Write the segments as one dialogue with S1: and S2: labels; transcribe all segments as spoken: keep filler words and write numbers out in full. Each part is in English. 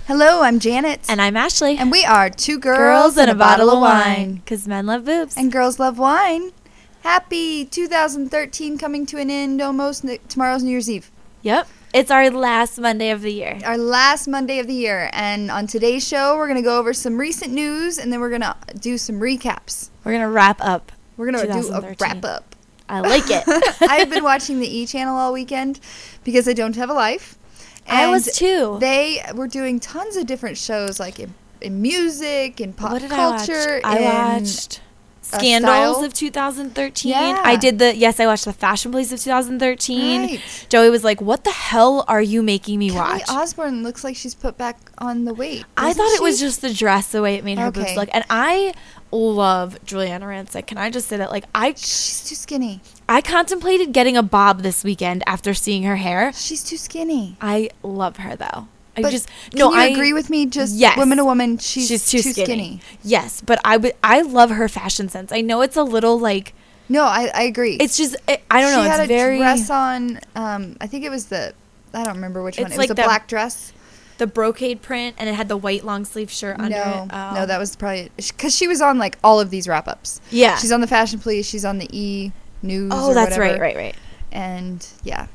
S1: Hello, I'm Janet.
S2: And I'm Ashley.
S1: And we are two girls,
S2: girls
S1: and
S2: and a bottle of wine. Because men love boobs.
S1: And girls love wine. Happy two thousand thirteen coming to an end almost. Tomorrow's New Year's Eve.
S2: Yep. It's our last Monday of the year.
S1: Our last Monday of the year. And on today's show, we're going to go over some recent news, and then we're going to do some recaps.
S2: We're going to wrap up.
S1: We're going to do a wrap up.
S2: I like it.
S1: I've been watching the E! Channel all weekend because I don't have a life. And
S2: I was too.
S1: They were doing tons of different shows, like in, in music, in pop
S2: what did
S1: culture.
S2: I watch? I watched Scandals of two thousand thirteen.
S1: Yeah.
S2: I did the, yes, I watched the Fashion Police of two thousand thirteen.
S1: Right.
S2: Joey was like, what the hell are you making me
S1: Kelly
S2: watch?
S1: Osbourne looks like she's put back on the weight.
S2: I thought
S1: she?
S2: it was just the dress, the way it made her
S1: Okay.
S2: boobs look. And I love Juliana Rancic. Can I just say that? Like, I
S1: She's too skinny.
S2: I contemplated getting a bob this weekend after seeing her hair.
S1: She's too skinny.
S2: I love her though. I
S1: But
S2: just
S1: can
S2: no.
S1: you
S2: I
S1: agree with me? Just
S2: yes.
S1: woman to woman, she's,
S2: she's too,
S1: too
S2: skinny.
S1: skinny.
S2: Yes, but I would. I love her fashion sense. I know it's a little like.
S1: No, I, I agree.
S2: It's just it, I don't
S1: she
S2: know.
S1: She had
S2: it's
S1: a
S2: very
S1: dress on. Um, I think it was the. I don't remember which one.
S2: It's
S1: It
S2: like
S1: was a
S2: the-
S1: black dress.
S2: the brocade print, and it had the white long sleeve shirt under
S1: No,
S2: it. Oh.
S1: no, that was probably because she was on like all of these wrap ups.
S2: Yeah.
S1: She's on the Fashion Police. She's on the E! News.
S2: Oh,
S1: or
S2: that's
S1: whatever.
S2: right, right, right.
S1: And yeah,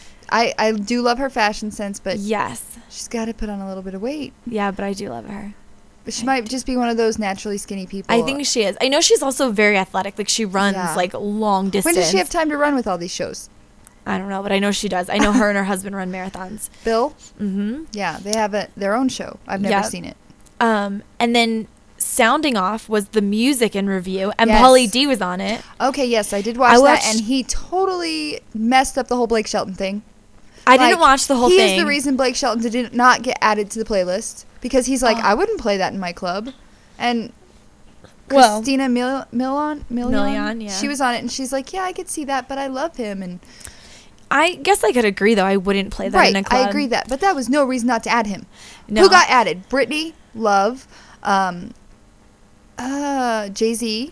S1: I I do love her fashion sense, but
S2: Yes.
S1: she's got to put on a little bit of weight.
S2: Yeah, but I do love her.
S1: But she might just be one of those naturally skinny people.
S2: I think she is. I know she's also very athletic. Like she runs
S1: Yeah.
S2: like long distance.
S1: When does she have time to run with all these shows?
S2: I don't know, but I know she does. I know her and her husband run marathons.
S1: Bill?
S2: Mm-hmm.
S1: Yeah, they have a, their own show. I've never
S2: Yep.
S1: seen it.
S2: Um, and then sounding off was the music in review, and
S1: Yes.
S2: Pauly D was on it.
S1: Okay, yes, I did watch
S2: I
S1: that,
S2: watched-
S1: and he totally messed up the whole Blake Shelton thing.
S2: I
S1: Like,
S2: didn't watch the whole
S1: he
S2: thing.
S1: He is the reason Blake Shelton did not get added to the playlist because he's like,
S2: Oh.
S1: I wouldn't play that in my club. And
S2: Well-
S1: Christina Mil- Milian, Milian,
S2: Milian, yeah.
S1: she was on it, and she's like, yeah, I could see that, but I love him. And
S2: I guess I could agree, though. I wouldn't play that
S1: right,
S2: in a club.
S1: I agree that, but that was no reason not to add him.
S2: No.
S1: Who got added? Britney, Love, um, uh, Jay-Z,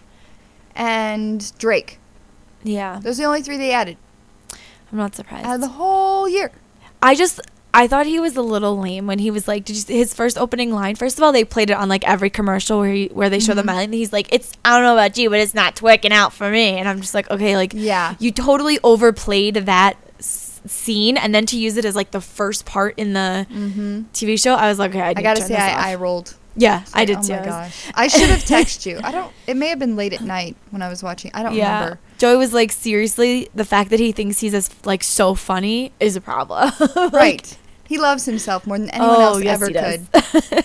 S1: and Drake.
S2: Yeah,
S1: Those are the only three they added
S2: I'm not surprised.
S1: out of the whole year.
S2: I just, I thought he was a little lame when he was like, did you see his first opening line? First of all, they played it on like every commercial where he, where they show the
S1: Mhm.
S2: man, and he's like, it's, I don't know about you, but it's not twerking out for me. And I'm just like, okay, like,
S1: Yeah.
S2: you totally overplayed that s- scene, and then to use it as like the first part in the
S1: Mm-hmm.
S2: T V show, I was like, okay, I,
S1: I
S2: need
S1: gotta
S2: to
S1: say,
S2: turn this off.
S1: I, I rolled.
S2: Yeah,
S1: It's
S2: I
S1: like,
S2: did
S1: oh
S2: too.
S1: my
S2: I was-
S1: gosh. I should have texted you. I don't. It may have been late at night when I was watching. I don't
S2: yeah.
S1: remember.
S2: Joey was like, seriously, the fact that he thinks he's as like so funny is a problem. Like,
S1: Right. He loves himself more than anyone
S2: oh,
S1: else
S2: yes,
S1: ever
S2: he
S1: could.
S2: does.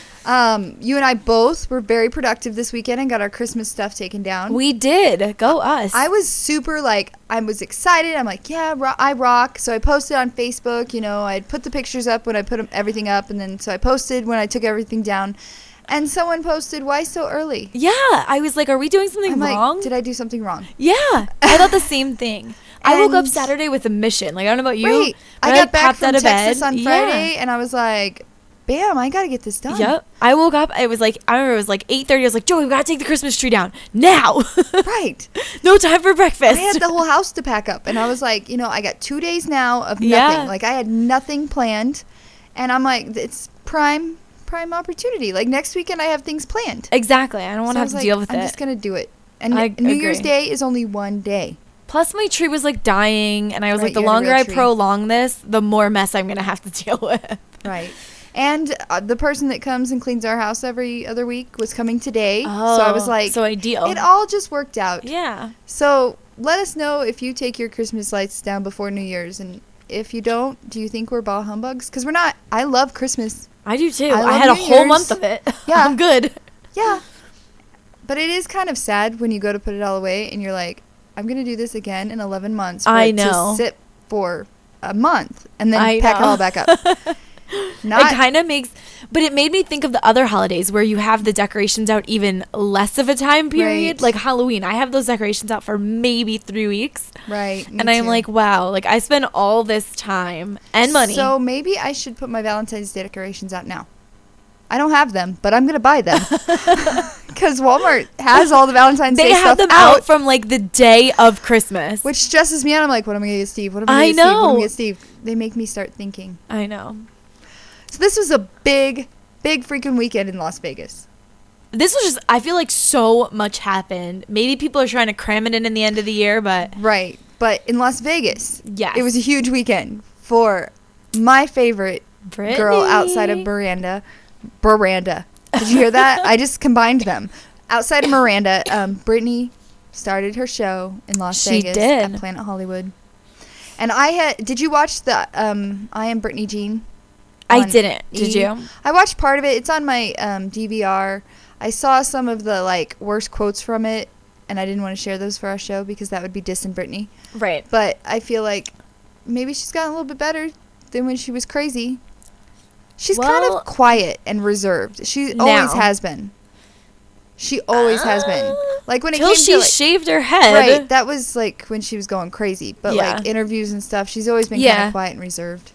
S1: Um, you and I both were very productive this weekend and got our Christmas stuff taken down.
S2: We did. Go us.
S1: I was super like, I was excited. I'm like, yeah, ro- I rock. So I posted on Facebook, you know, I'd put the pictures up when I put 'em- everything up. And then so I posted when I took everything down. And someone posted, why so early?
S2: Yeah, I was like, are we doing something
S1: I'm
S2: wrong?
S1: like, did I do something wrong?
S2: yeah, I thought the same thing. I woke up
S1: And-
S2: Saturday with a mission. Like, I don't know about you.
S1: Right.
S2: but
S1: I got back
S2: popped
S1: from
S2: out of
S1: Texas
S2: bed.
S1: on
S2: Yeah.
S1: Friday and I was like, bam, I got to get this done.
S2: Yep. I woke up. It was like, I remember it was like eight thirty. I was like, Joey, we got to take the Christmas tree down now.
S1: Right.
S2: No time for breakfast.
S1: I had the whole house to pack up. And I was like, you know, I got two days now of nothing.
S2: Yeah.
S1: Like, I had nothing planned. And I'm like, it's prime, prime opportunity. Like, next weekend I have things planned.
S2: Exactly. I don't want
S1: So
S2: to
S1: I
S2: have
S1: was
S2: to
S1: like,
S2: deal with
S1: I'm
S2: it.
S1: just going to do it. And
S2: I
S1: New Year's
S2: agree.
S1: Day is only one day.
S2: Plus, my tree was like dying. And I was
S1: Right,
S2: like, the
S1: you had a
S2: longer
S1: real
S2: I
S1: tree.
S2: prolong this, the more mess I'm going to have to deal with.
S1: Right. And uh, the person that comes and cleans our house every other week was coming today. so I was
S2: Oh,
S1: like,
S2: so ideal.
S1: it all just worked out.
S2: Yeah.
S1: So let us know if you take your Christmas lights down before New Year's. And if you don't, do you think we're ball humbugs? Because we're not. I love Christmas.
S2: I do too.
S1: I
S2: I,
S1: love
S2: had a
S1: New
S2: whole
S1: Year's.
S2: month of it.
S1: Yeah.
S2: I'm good.
S1: Yeah. But it is kind of sad when you go to put it all away and you're like, I'm going to do this again in eleven months. For
S2: I
S1: it
S2: know.
S1: To sit for a month and then
S2: I
S1: pack it
S2: know.
S1: all back up. Not,
S2: it kind of makes, but it made me think of the other holidays where you have the decorations out even less of a time period.
S1: Right.
S2: Like Halloween, I have those decorations out for maybe three weeks.
S1: right. me
S2: and I'm
S1: too.
S2: like, wow, like I spend all this time and money.
S1: So maybe I should put my Valentine's Day decorations out now. I don't have them, but I'm going to buy them. Because Walmart has all the Valentine's
S2: they
S1: Day
S2: have
S1: stuff
S2: them
S1: out,
S2: out from like the day of Christmas.
S1: which stresses me out. I'm like, what am I going to get Steve? What am I
S2: I
S1: going to get Steve? What am I
S2: know.
S1: going to get Steve? They make me start thinking.
S2: I know.
S1: So this was a big, big freaking weekend in Las Vegas.
S2: This was just, I feel like so much happened. Maybe people are trying to cram it in in the end of the year, but.
S1: Right. But in Las Vegas,
S2: yes.
S1: It was a huge weekend for my favorite
S2: Britney.
S1: girl outside of Miranda. Miranda. Did you hear that? I just combined them. Outside of Miranda, um, Britney started her show in Las
S2: She
S1: Vegas
S2: did.
S1: at Planet Hollywood. And I had, did you watch the um, I Am Britney Jean?
S2: I
S1: on
S2: didn't. Did
S1: E?
S2: you?
S1: I watched part of it. It's on my um, D V R. I saw some of the like worst quotes from it, and I didn't want to share those for our show because that would be dissing Britney.
S2: Right.
S1: But I feel like maybe she's gotten a little bit better than when she was crazy. She's kind
S2: Well,
S1: of quiet and reserved. She
S2: now.
S1: always has been. She always has been.
S2: Uh,
S1: Like when it
S2: Till
S1: came
S2: she
S1: to like,
S2: shaved her head.
S1: right, that was like when she was going crazy. But
S2: Yeah.
S1: like interviews and stuff, she's always been kind
S2: Yeah.
S1: of quiet and reserved.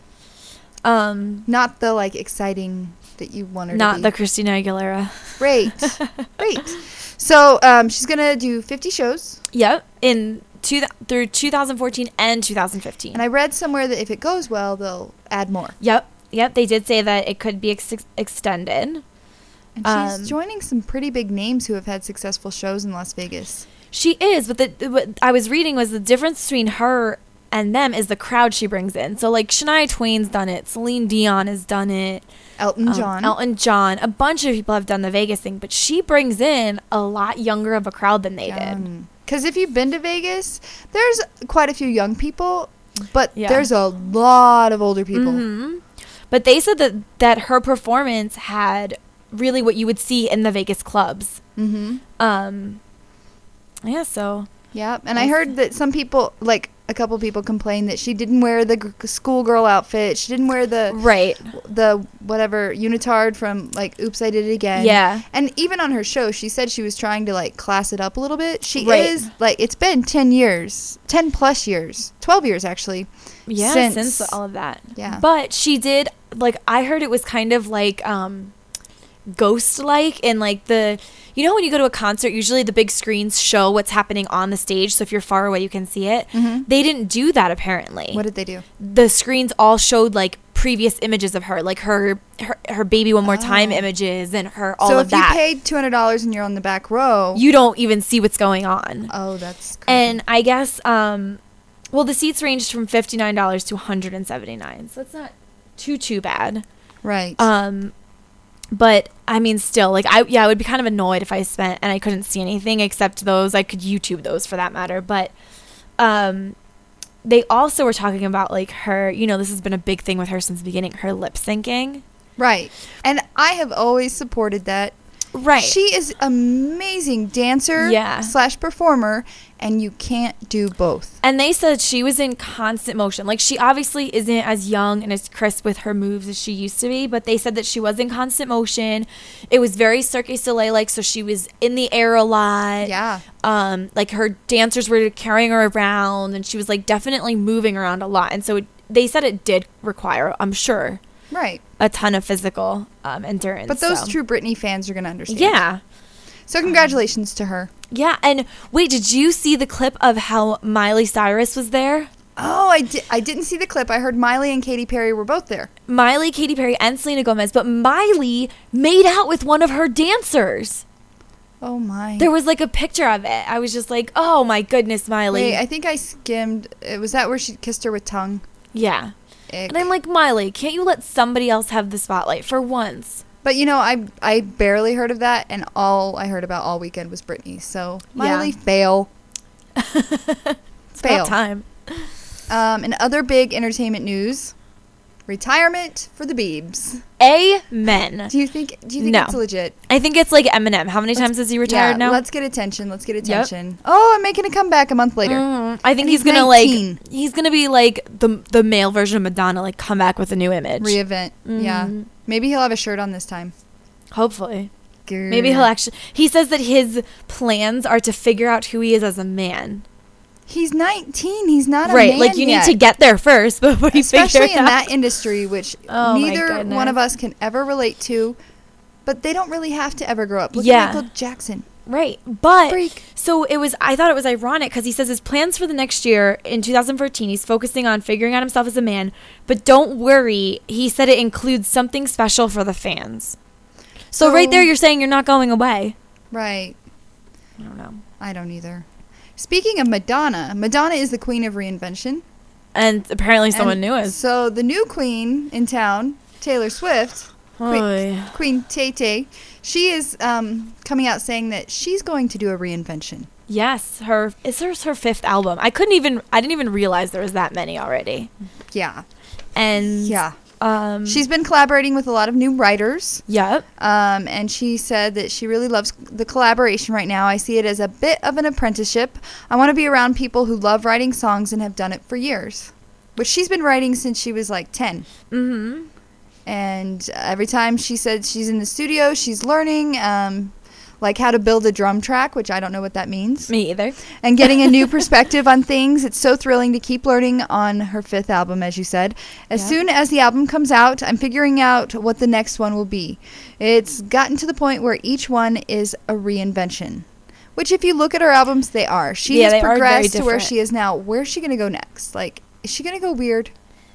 S2: Um,
S1: Not the like exciting that you want her
S2: not
S1: to be.
S2: the Christina Aguilera.
S1: Great. Great. So um, she's going to do fifty shows.
S2: Yep. In two th- through two thousand fourteen and two thousand fifteen.
S1: And I read somewhere that if it goes well, they'll add more.
S2: Yep. Yep. They did say that it could be ex- extended.
S1: And she's
S2: Um,
S1: joining some pretty big names who have had successful shows in Las Vegas.
S2: She is, but the what I was reading was the difference between her and them is the crowd she brings in. So like Shania Twain's done it, Celine Dion has done it,
S1: Elton
S2: um,
S1: John.
S2: Elton John, a bunch of people have done the Vegas thing, but she brings in a lot younger of a crowd than they did.
S1: Because if you've been to Vegas, there's quite a few young people, but
S2: Yeah.
S1: there's a lot of older people.
S2: Mhm. But they said that that her performance had really what you would see in the Vegas clubs.
S1: Mm-hmm.
S2: Um, yeah, so
S1: Yeah, and I heard that some people, like a couple people, complained that she didn't wear the g- schoolgirl outfit. She didn't wear the
S2: right,
S1: the whatever unitard from like Oops, I Did It Again.
S2: yeah,
S1: And even on her show, she said she was trying to like class it up a little bit. She
S2: Right.
S1: is like, it's been ten years, ten plus years, twelve years actually.
S2: yeah,
S1: since-
S2: since, all of that.
S1: Yeah.
S2: But she did like I heard it was kind of like um, ghost like in like the you know when you go to a concert, usually the big screens show what's happening on the stage, so if you're far away, you can see it.
S1: Mhm.
S2: They didn't do that apparently.
S1: What did they do?
S2: The screens all showed like previous images of her, like her her, her baby one more time
S1: Oh.
S2: images and her all
S1: so
S2: of
S1: if
S2: that.
S1: you paid two hundred dollars and you're on the back row.
S2: You don't even see what's going on.
S1: Oh, that's creepy.
S2: And I guess um well the seats ranged from fifty-nine dollars to one hundred seventy-nine dollars. So it's not too too bad.
S1: Right.
S2: Um but I mean still like I yeah, I would be kind of annoyed if I spent and I couldn't see anything except those. I could YouTube those for that matter, but um they also were talking about like her, you know, this has been a big thing with her since the beginning, her lip syncing.
S1: Right. And I have always supported that.
S2: Right.
S1: She is amazing dancer
S2: Yeah.
S1: slash performer, and you can't do both.
S2: And they said she was in constant motion. Like, she obviously isn't as young and as crisp with her moves as she used to be, but they said that she was in constant motion. It was very Cirque du Soleil-like, so she was in the air a lot.
S1: Yeah.
S2: Um, like, her dancers were carrying her around, and she was, like, definitely moving around a lot. And so it, they said it did require, I'm sure,
S1: Right.
S2: a ton of physical um, endurance.
S1: But those
S2: so.
S1: true Britney fans are going to understand.
S2: Yeah.
S1: So congratulations to her.
S2: Yeah, and wait, did you see the clip of how Miley Cyrus was there?
S1: Oh, I, di- I didn't see the clip. I heard Miley and Katy Perry were both there.
S2: Miley, Katy Perry, and Selena Gomez, but Miley made out with one of her dancers.
S1: Oh, my.
S2: There was like a picture of it. I was just like, oh my goodness, Miley.
S1: Wait, I think I skimmed. uh, Was that where she kissed her with tongue?
S2: yeah.
S1: Ick.
S2: And I'm like, Miley, can't you let somebody else have the spotlight for once?
S1: But, you know, I I barely heard of that, and all I heard about all weekend was Britney. So, Miley,
S2: Yeah.
S1: fail.
S2: It's
S1: Fail.
S2: about time.
S1: Um, and other big entertainment news, retirement for the Biebs.
S2: Amen.
S1: Do you think Do you think
S2: No.
S1: it's legit?
S2: I think it's like Eminem. How many
S1: Let's-
S2: times has he retired
S1: yeah,
S2: now?
S1: Let's get attention. Let's get attention. Oh, I'm making a comeback a month later.
S2: Mhm. I think
S1: And
S2: he's,
S1: he's
S2: gonna
S1: nineteen.
S2: like he's gonna be like the the male version of Madonna, like come back with a new image.
S1: Reevent. Yeah.
S2: Mhm.
S1: Maybe he'll have a shirt on this time.
S2: Hopefully. Maybe he'll actually. He says that his plans are to figure out who he is as a man.
S1: He's nineteen. He's not a
S2: Right,
S1: man
S2: like you
S1: yet.
S2: need to get there first before you figure
S1: Especially
S2: it
S1: in
S2: out.
S1: that industry, which
S2: Oh my
S1: neither one of
S2: goodness.
S1: us can ever relate to. But they don't really have to ever grow up. Look
S2: Yeah.
S1: at Michael Jackson.
S2: Right. But
S1: Freak.
S2: so it was, I thought it was ironic because he says his plans for the next year in two thousand fourteen, he's focusing on figuring out himself as a man. But don't worry, he said it includes something special for the fans. So,
S1: So-
S2: right there, you're saying you're not going away.
S1: Right.
S2: I don't know.
S1: I don't either. Speaking of Madonna, Madonna is the queen of reinvention.
S2: And apparently someone
S1: And
S2: knew it.
S1: So the new queen in town, Taylor Swift,
S2: Oy.
S1: Queen Tay Tay, she is um, coming out saying that she's going to do a reinvention.
S2: Yes, her is hers her fifth album. I couldn't even I didn't even realize there was that many already.
S1: Yeah.
S2: And
S1: Yeah.
S2: um
S1: She's been collaborating with a lot of new writers.
S2: Yep.
S1: Um, and she said that she really loves the collaboration right now. I see it as a bit of an apprenticeship. I want to be around people who love writing songs and have done it for years. Which she's been writing since she was like ten.
S2: Mhm.
S1: And every time she said she's in the studio, she's learning um, like how to build a drum track, which I don't know what that means.
S2: Me either.
S1: And getting a new perspective on things. It's so thrilling to keep learning on her fifth album, as you said. As
S2: Yeah.
S1: soon as the album comes out, I'm figuring out what the next one will be. It's gotten to the point where each one is a reinvention. Which, if you look at her albums, they are. She
S2: Yeah,
S1: has
S2: they are very
S1: progressed to where
S2: different.
S1: she is now. Where's she going to go next? Like, is she going to go weird?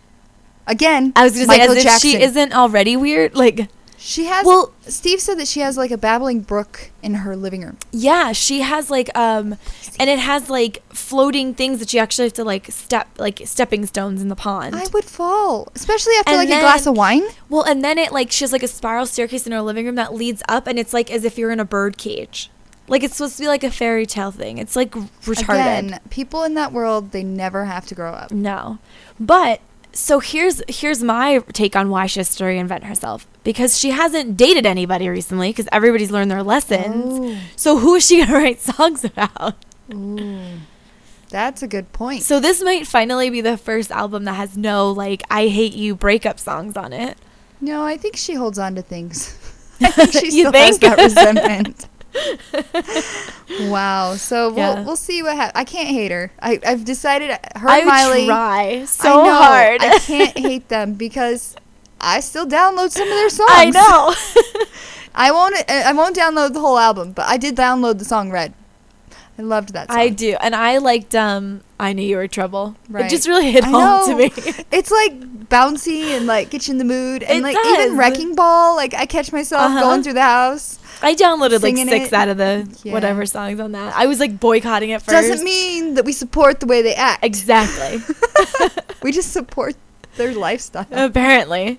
S1: Again,
S2: I was going to say
S1: Michael
S2: as if
S1: Jackson.
S2: she isn't already weird. Like
S1: She has.
S2: Well-
S1: Steve said that she has like a babbling brook in her living room.
S2: yeah, she has like um and it has like floating things that you actually have to like step like stepping stones in the pond.
S1: I would fall, especially after
S2: And
S1: like
S2: then-
S1: a glass of wine.
S2: Well, and then it like she has like a spiral staircase in her living room that leads up, and it's like as if you're in a bird cage. Like it's supposed to be like a fairy tale thing. It's like retarded.
S1: Again, people in that world, they never have to grow up.
S2: No. But so here's here's my take on why she has to reinvent herself. Because she hasn't dated anybody recently because everybody's learned their lessons.
S1: Oh.
S2: So who is she going to write songs about?
S1: Ooh, that's a good point.
S2: So this might finally be the first album that has no like I hate you breakup songs on it.
S1: No, I think she holds on to things. I think she
S2: You
S1: still has
S2: think?
S1: that resentment. Wow. So we'll
S2: Yeah.
S1: we'll see what happens. I can't hate her. I I've decided her
S2: I
S1: and Miley.
S2: try so
S1: I know,
S2: hard.
S1: I can't hate them because I still download some of their songs.
S2: I know.
S1: I won't. I won't download the whole album, but I did download the song "Red." I loved that song.
S2: I do, and I liked um I Knew You Were Trouble.
S1: Right.
S2: It just really hit
S1: I
S2: home to
S1: know.
S2: me.
S1: It's like bouncy and like gets you in the mood, and
S2: It
S1: like
S2: does.
S1: even Wrecking Ball. Like I catch myself
S2: Uh-huh.
S1: going through the house.
S2: I downloaded like
S1: Singing
S2: six
S1: it.
S2: out of the
S1: Yeah.
S2: whatever songs on that. I was like boycotting it first.
S1: Doesn't mean that we support the way they act.
S2: Exactly.
S1: We just support their lifestyle.
S2: Apparently.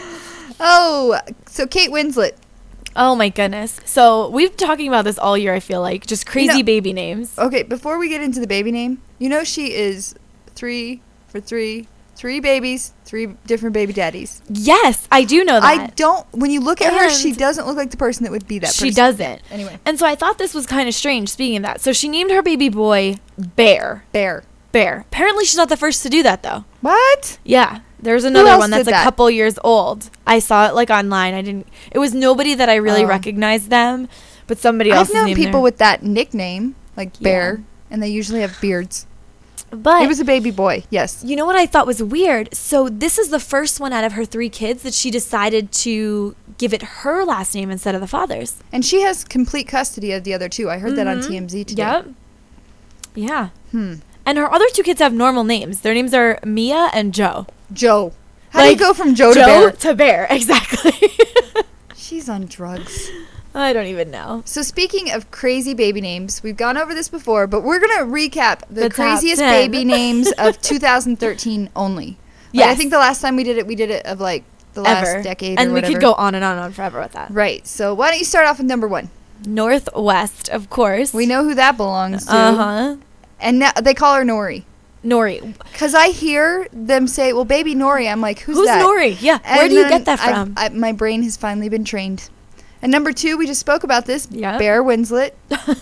S1: Oh, so Kate Winslet.
S2: Oh my goodness. So we've been talking about this all year, I feel like. Just crazy
S1: know-
S2: baby names.
S1: Okay, before we get into the baby name, you know she is three for three, three babies, three different baby daddies.
S2: Yes, I do know that.
S1: I don't. When you look at her, she
S2: And-
S1: doesn't look like the person that would be that.
S2: she
S1: person.
S2: doesn't.
S1: Anyway,
S2: And so I thought this was kind of strange, speaking of that. So she named her baby boy Bear.
S1: Bear.
S2: Bear. Apparently she's not the first to do that, though.
S1: What?
S2: Yeah. There's another
S1: else
S2: one that's
S1: did
S2: a
S1: that?
S2: couple years old. I saw it like online. I didn't. It was nobody that I really
S1: Oh.
S2: recognized them, but somebody else.
S1: I've known
S2: named
S1: people
S2: their-
S1: with that nickname, like
S2: Yeah.
S1: Bear, and they usually have beards.
S2: But
S1: It was a baby boy. Yes.
S2: you know what I thought was weird? So this is the first one out of her three kids that she decided to give it her last name instead of the father's.
S1: And she has complete custody of the other two. I heard that on
S2: Mhm.
S1: T M Z today.
S2: Yep. Yeah.
S1: Hmm.
S2: And her other two kids have normal names. Their names are Mia and Joe.
S1: Joe. How do you
S2: Like,
S1: go from Joe, to
S2: Joe
S1: Bear?
S2: to Bear, exactly.
S1: She's on drugs.
S2: I don't even know.
S1: So speaking of crazy baby names, we've gone over this before, but we're gonna recap the,
S2: The top
S1: craziest
S2: ten.
S1: baby names of two thousand thirteen only. Like, I
S2: Yes.
S1: think the last time we did it, we did it of like the last
S2: Ever.
S1: decade,
S2: And
S1: or
S2: we
S1: whatever.
S2: could go on and on and on forever with that.
S1: Right. So why don't you start off with number one?
S2: Northwest, of course.
S1: We know who that belongs to.
S2: Uh huh.
S1: And now they call her Nori.
S2: Nori.
S1: Cause I hear them say, "Well, baby Nori." I'm like, "Who's,
S2: Who's
S1: that?"
S2: Nori? Yeah.
S1: And
S2: Where do you
S1: then
S2: get that
S1: I've-
S2: from?
S1: I, my brain has finally been trained. And number two, we just spoke about this.
S2: Yep.
S1: Bear Winslet.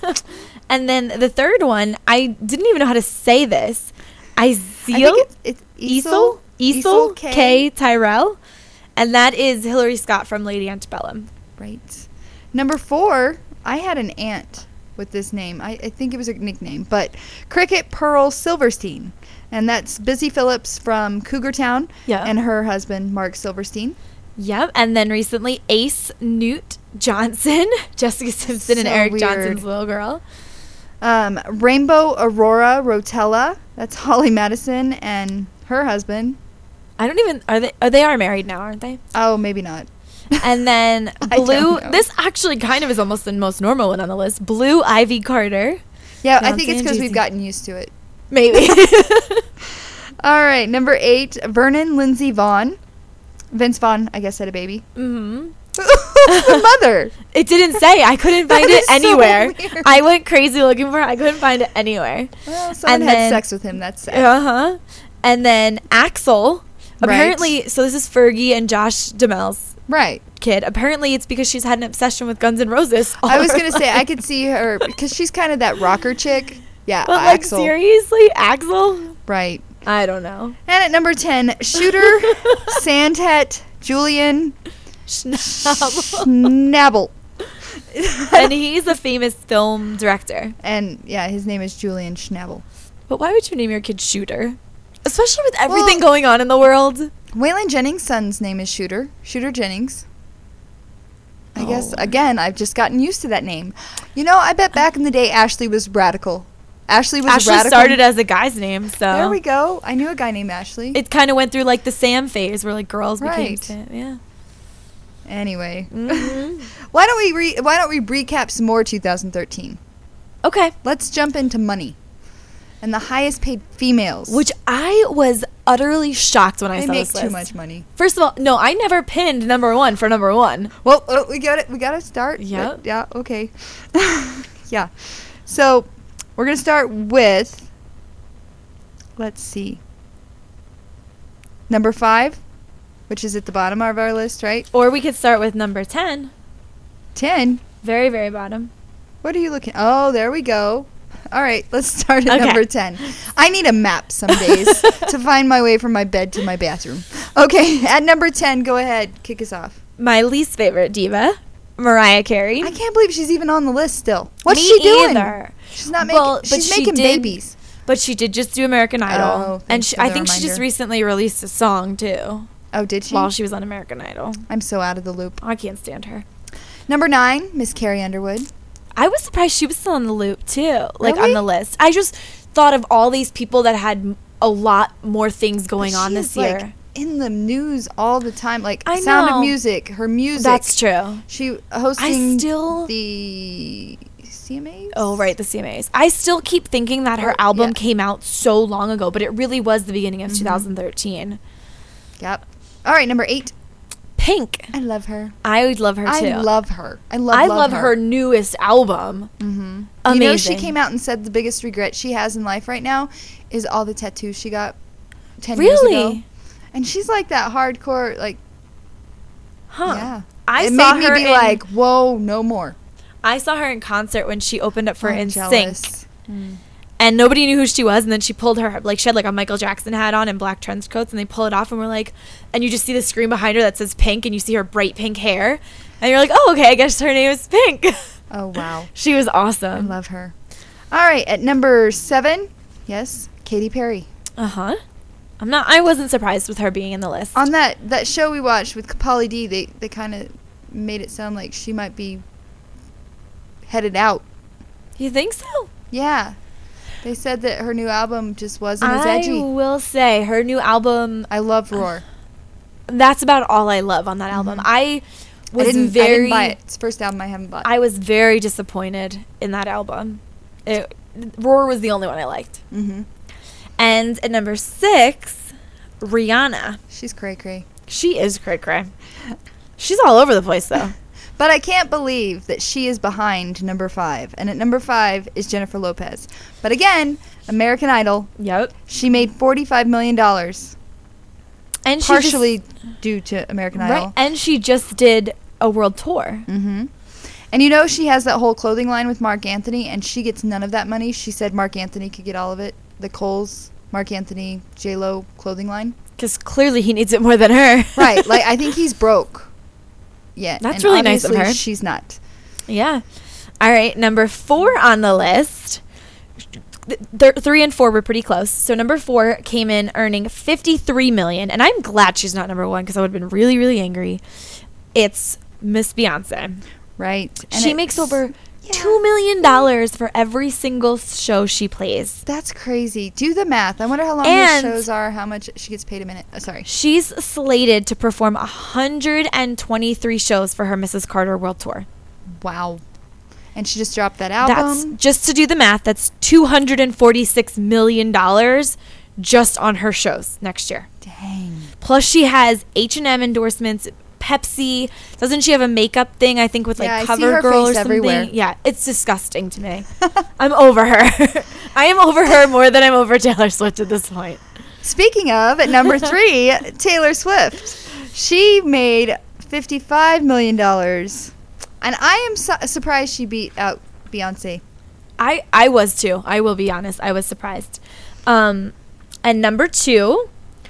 S2: And then the third one, I didn't even know how to say this.
S1: I
S2: Isil?
S1: think it's, it's
S2: Isel?
S1: Isel,
S2: Isel
S1: K.
S2: K. Tyrell. And that is Hillary Scott from Lady Antebellum.
S1: Right. Number four, I had an aunt with this name. I, I think it was a nickname, but Cricket Pearl Silverstein. And that's Busy Phillips from Cougar Town
S2: Yeah.
S1: and her husband, Mark Silverstein.
S2: Yep. And then recently, Ace Newt Johnson, Jessica Simpson and
S1: So
S2: Eric
S1: weird.
S2: Johnson's little girl.
S1: Um, Rainbow Aurora Rotella. That's Holly Madison and her husband.
S2: I don't even are they are they are married now, aren't they?
S1: Oh, maybe not.
S2: And then
S1: I don't
S2: Blue.
S1: know.
S2: This actually kind of is almost the most normal one on the list. Blue Ivy Carter.
S1: Yeah, I
S2: Beyonce
S1: think it's
S2: and
S1: because
S2: Jay-Z.
S1: we've gotten used to it.
S2: Maybe.
S1: All right, number eight, Vernon Lindsay Vaughn. Vince Vaughn, I guess, had a baby.
S2: hmm
S1: Who's the mother?
S2: It didn't say. I couldn't
S1: That
S2: find
S1: is
S2: it
S1: so
S2: anywhere.
S1: weird.
S2: I went crazy looking for it. I couldn't find it anywhere.
S1: Well, someone
S2: And
S1: had
S2: then-
S1: sex with him. That's sad.
S2: Uh huh. And then Axel.
S1: Right.
S2: Apparently, so this is Fergie and Josh Duhamel's
S1: Right.
S2: kid. Apparently, it's because she's had an obsession with Guns N' Roses. all
S1: I was
S2: her
S1: going to say, I
S2: life.
S1: could see her, because she's kind of that rocker chick. Yeah,
S2: But like
S1: Axel.
S2: seriously, Axel?
S1: Right.
S2: I don't know.
S1: And at number ten, Shooter Sandhet Julian Schnabel.
S2: And he's a famous film director.
S1: And yeah, his name is Julian Schnabel.
S2: But why would you name your kid Shooter? Especially with everything
S1: Well-
S2: going on in the world.
S1: Waylon Jennings' son's name is Shooter. Shooter Jennings. I guess,
S2: Oh.
S1: again, I've just gotten used to that name. You know, I bet back in the day Ashley was radical. Ashley was
S2: Ashley
S1: radical.
S2: started as a guy's name, so
S1: There we go. I knew a guy named Ashley.
S2: it kind of went through like the Sam phase where like girls became
S1: Right.
S2: Sam. Yeah.
S1: Anyway,
S2: Mhm.
S1: why don't we re- why don't we recap some more two thousand thirteen?
S2: Okay.
S1: Let's jump into money and the highest paid females.
S2: Which I was utterly shocked when I
S1: they
S2: saw
S1: make
S2: this
S1: too
S2: list.
S1: much money.
S2: First of all, no, I never pinned number one for number one.
S1: Well, uh, we got it. We got to start.
S2: Yep.
S1: Uh, Yeah. Okay. Yeah. So we're gonna start with. Let's see. Number five, which is at the bottom of our list, right?
S2: Or we could start with number ten.
S1: Ten.
S2: Very, very bottom.
S1: What are you looking? Oh, there we go. All right, let's start at
S2: Okay.
S1: number ten. I need a map some days to find my way from my bed to my bathroom. Okay, at number ten, go ahead, kick us off.
S2: My least favorite diva, Mariah Carey.
S1: I can't believe she's even on the list still. What's
S2: Me
S1: she doing?
S2: either.
S1: She's not making.
S2: Well, but
S1: she's
S2: she
S1: making
S2: did-
S1: babies.
S2: But she did just do American Idol.
S1: Oh,
S2: and
S1: thanks
S2: she,
S1: for
S2: I
S1: the
S2: think she just
S1: reminder.
S2: recently released a song too
S1: Oh, did she?
S2: while she was on American Idol.
S1: I'm so out of the loop.
S2: I can't stand her.
S1: Number nine, Miss Carrie Underwood.
S2: I was surprised she was still on the loop too, like
S1: Really?
S2: on the list. I just thought of all these people that had m- a lot more things going
S1: But
S2: on
S1: she
S2: this
S1: is,
S2: year.
S1: like, in the news all the time, like
S2: I
S1: Sound
S2: know.
S1: of Music, her music.
S2: That's true.
S1: She hosting
S2: still-
S1: the C M As.
S2: Oh, right, the C M As. I still keep thinking that her
S1: Or-
S2: album
S1: yeah.
S2: came out so long ago, but it really was the beginning of
S1: Mhm.
S2: two thousand thirteen.
S1: Yep. All right, number eight.
S2: Pink.
S1: I love her.
S2: I would love her too.
S1: I love her. I love.
S2: I
S1: love,
S2: love her newest album.
S1: Mm-hmm.
S2: Amazing.
S1: You know, she came out and said the biggest regret she has in life right now is all the tattoos she got ten years ago.
S2: Really?
S1: And she's like that hardcore, like
S2: Huh.
S1: yeah.
S2: I
S1: it
S2: saw
S1: made me
S2: her
S1: be
S2: in,
S1: like, whoa, no more.
S2: I saw her in concert when she opened up for
S1: I'm
S2: NSYNC.
S1: jealous. Mm.
S2: And nobody knew who she was, and then she pulled her, like, she had, like, a Michael Jackson hat on and black trench coats, and they pull it off, and we're like, and you just see the screen behind her that says Pink, and you see her bright pink hair, and you're like, oh, okay, I guess her name is Pink.
S1: Oh wow,
S2: She was
S1: I
S2: awesome.
S1: love her. All right, at number seven, yes, Katy Perry.
S2: Uh-huh. I'm not, I wasn't surprised with her being in the list.
S1: On that that show we watched with Pauly D, they they kind of made it sound like she might be headed out.
S2: You think so?
S1: Yeah, they said that her new album just wasn't as
S2: I
S1: edgy.
S2: will say, her new album,
S1: I love Roar.
S2: that's about all I love on that album.
S1: Mhm.
S2: I was
S1: I didn't,
S2: very...
S1: I didn't buy it. It's the first album I haven't bought.
S2: I was very disappointed in that album. It, Roar was the only one I liked.
S1: Mm-hmm.
S2: And at number six, Rihanna.
S1: She's cray cray.
S2: She is cray cray. She's all over the place, though.
S1: But I can't believe that she is behind number five. And at number five is Jennifer Lopez. But again, American Idol.
S2: Yep.
S1: She made forty-five million dollars.
S2: And she
S1: Partially
S2: just,
S1: due to American
S2: right.
S1: Idol.
S2: And she just did a world tour.
S1: Mm-hmm. And you know she has that whole clothing line with Mark Anthony, and she gets none of that money. She said Mark Anthony could get all of it. The Kohl's, Mark Anthony, J-Lo clothing line.
S2: Because clearly he needs it more than her.
S1: Right. Like, I think he's broke. Yeah.
S2: That's
S1: and
S2: really nice of
S1: obviously
S2: her.
S1: She's not.
S2: Yeah. All right. Number four on the list. th- th- three and four were pretty close. So number four came in earning fifty-three million dollars, and I'm glad she's not number one because I would have been really, really angry. It's Miss Beyonce.
S1: Right. And
S2: she
S1: it's-
S2: makes over
S1: yeah.
S2: two million dollars for every single show she plays.
S1: That's crazy. Do the math. I wonder how long
S2: And-
S1: those shows are, how much she gets paid a minute. Uh, sorry.
S2: She's slated to perform one hundred twenty-three shows for her Missus Carter World Tour.
S1: Wow. And she just dropped that
S2: That's,
S1: album.
S2: just to do the math, that's two hundred forty-six million dollars just on her shows next year.
S1: Dang.
S2: Plus she has H and M endorsements, Pepsi. Doesn't she have a makeup thing, I think, with like
S1: Yeah, I see her
S2: CoverGirl or
S1: face
S2: something?
S1: everywhere.
S2: Yeah, it's disgusting to me. I'm over her. I am over her more than I'm over Taylor Swift at this point.
S1: Speaking of, at number three, Taylor Swift. She made fifty-five million dollars. And I am su- surprised she beat out Beyonce.
S2: I, I was too. I will be honest. I was surprised. Um, and number two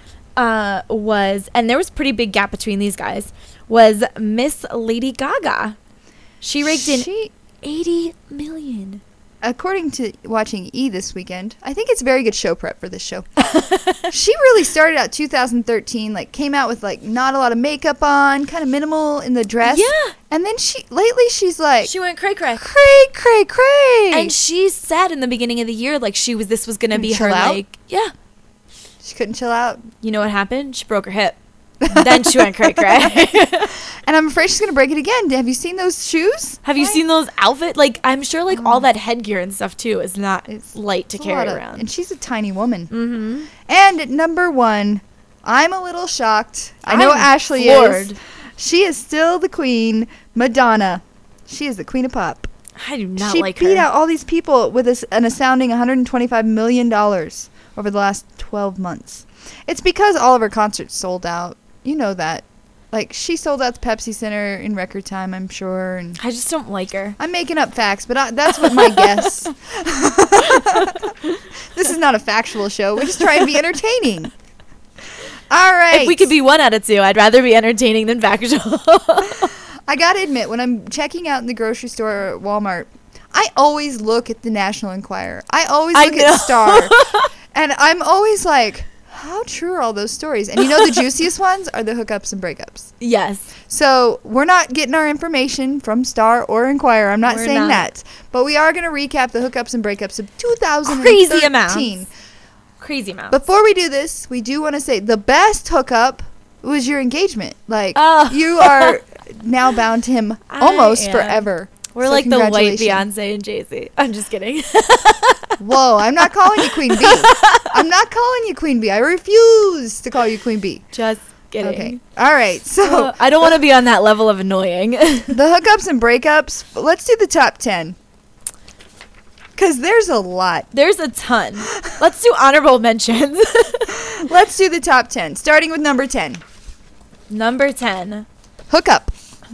S2: uh, was, and there was a pretty big gap between these guys, was Miss Lady Gaga. She raked in
S1: She,
S2: eighty million.
S1: according to watching E! This weekend, I think it's very good show prep for this show. She really started out two thousand thirteen, like came out with like not a lot of makeup on, kind of minimal in the dress.
S2: Yeah.
S1: And then she, lately she's like,
S2: She went cray cray.
S1: cray, cray, cray.
S2: And she said in the beginning of the year, like she was, this was gonna be
S1: Chill
S2: her,
S1: out?
S2: like, yeah.
S1: she couldn't chill out.
S2: You know what happened? She broke her hip. Then she went cray cray.
S1: And I'm afraid she's going to break it again. Have you seen those shoes?
S2: Have you seen those outfits? Like, I'm sure, like, all that headgear and stuff, too, is not
S1: It's-
S2: light to
S1: It's a
S2: carry
S1: lot of-
S2: around.
S1: And she's a tiny woman.
S2: Mm-hmm.
S1: And at number one, I'm a little shocked. I know
S2: I'm
S1: Ashley
S2: floored.
S1: is. She is still the queen, Madonna. She is the queen of pop.
S2: I do not
S1: she
S2: like
S1: beat
S2: her.
S1: out all these people with a s an astounding one hundred twenty-five million dollars over the last twelve months. It's because all of her concerts sold out. You know that. Like, she sold out the Pepsi Center in record time, I'm sure. And
S2: I just don't like her.
S1: I'm making up facts, but I, that's what my guess. This is not a factual show. We're just trying to be entertaining. All right.
S2: If we could be one out of two, I'd rather be entertaining than factual.
S1: I gotta admit, when I'm checking out in the grocery store or at Walmart, I always look at the National Enquirer. I always
S2: I
S1: look
S2: know.
S1: at Star. And I'm always like, how true are all those stories? And you know the juiciest ones are the hookups and breakups.
S2: Yes.
S1: So we're not getting our information from Star or Enquirer. I'm not
S2: We're
S1: saying
S2: not.
S1: that. But we are going to recap the hookups and breakups of two thousand thirteen.
S2: Crazy amounts. Crazy amount.
S1: Before we do this, we do want to say the best hookup was your engagement. Like,
S2: Oh.
S1: you are now bound to him
S2: I
S1: almost
S2: am.
S1: forever.
S2: We're
S1: So
S2: like the white
S1: congratulations.
S2: Beyonce and Jay-Z. I'm just kidding.
S1: Whoa, I'm not calling you Queen Bee. I'm not calling you Queen Bee. I refuse to call you Queen Bee.
S2: Just kidding.
S1: Okay. All right. So
S2: Uh, I don't want to be on that level of annoying.
S1: the hookups and breakups, let's do the top ten. Because there's a lot.
S2: There's a ton. Let's do honorable mentions.
S1: Let's do the top ten, starting with number ten.
S2: Number ten.
S1: Hookup.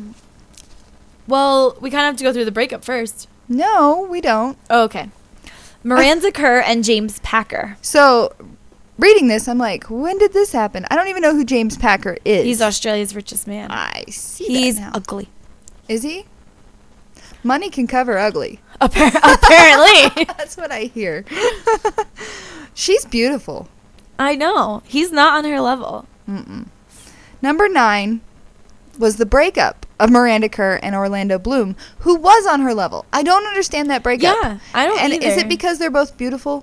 S2: Well, we kind of have to go through the breakup first.
S1: No, we don't.
S2: Oh, okay. Miranda Kerr and James Packer.
S1: So, reading this, I'm like, when did this happen? I don't even know who James Packer is.
S2: He's Australia's richest man.
S1: I see
S2: He's
S1: that now.
S2: ugly.
S1: Is he? Money can cover ugly.
S2: Appar- apparently.
S1: That's what I hear. She's beautiful.
S2: I know. He's not on her level.
S1: Mm-mm. Number nine was the breakup of Miranda Kerr and Orlando Bloom, who was on her level. I don't understand that breakup.
S2: Yeah, I don't
S1: And
S2: either.
S1: is it because they're both beautiful?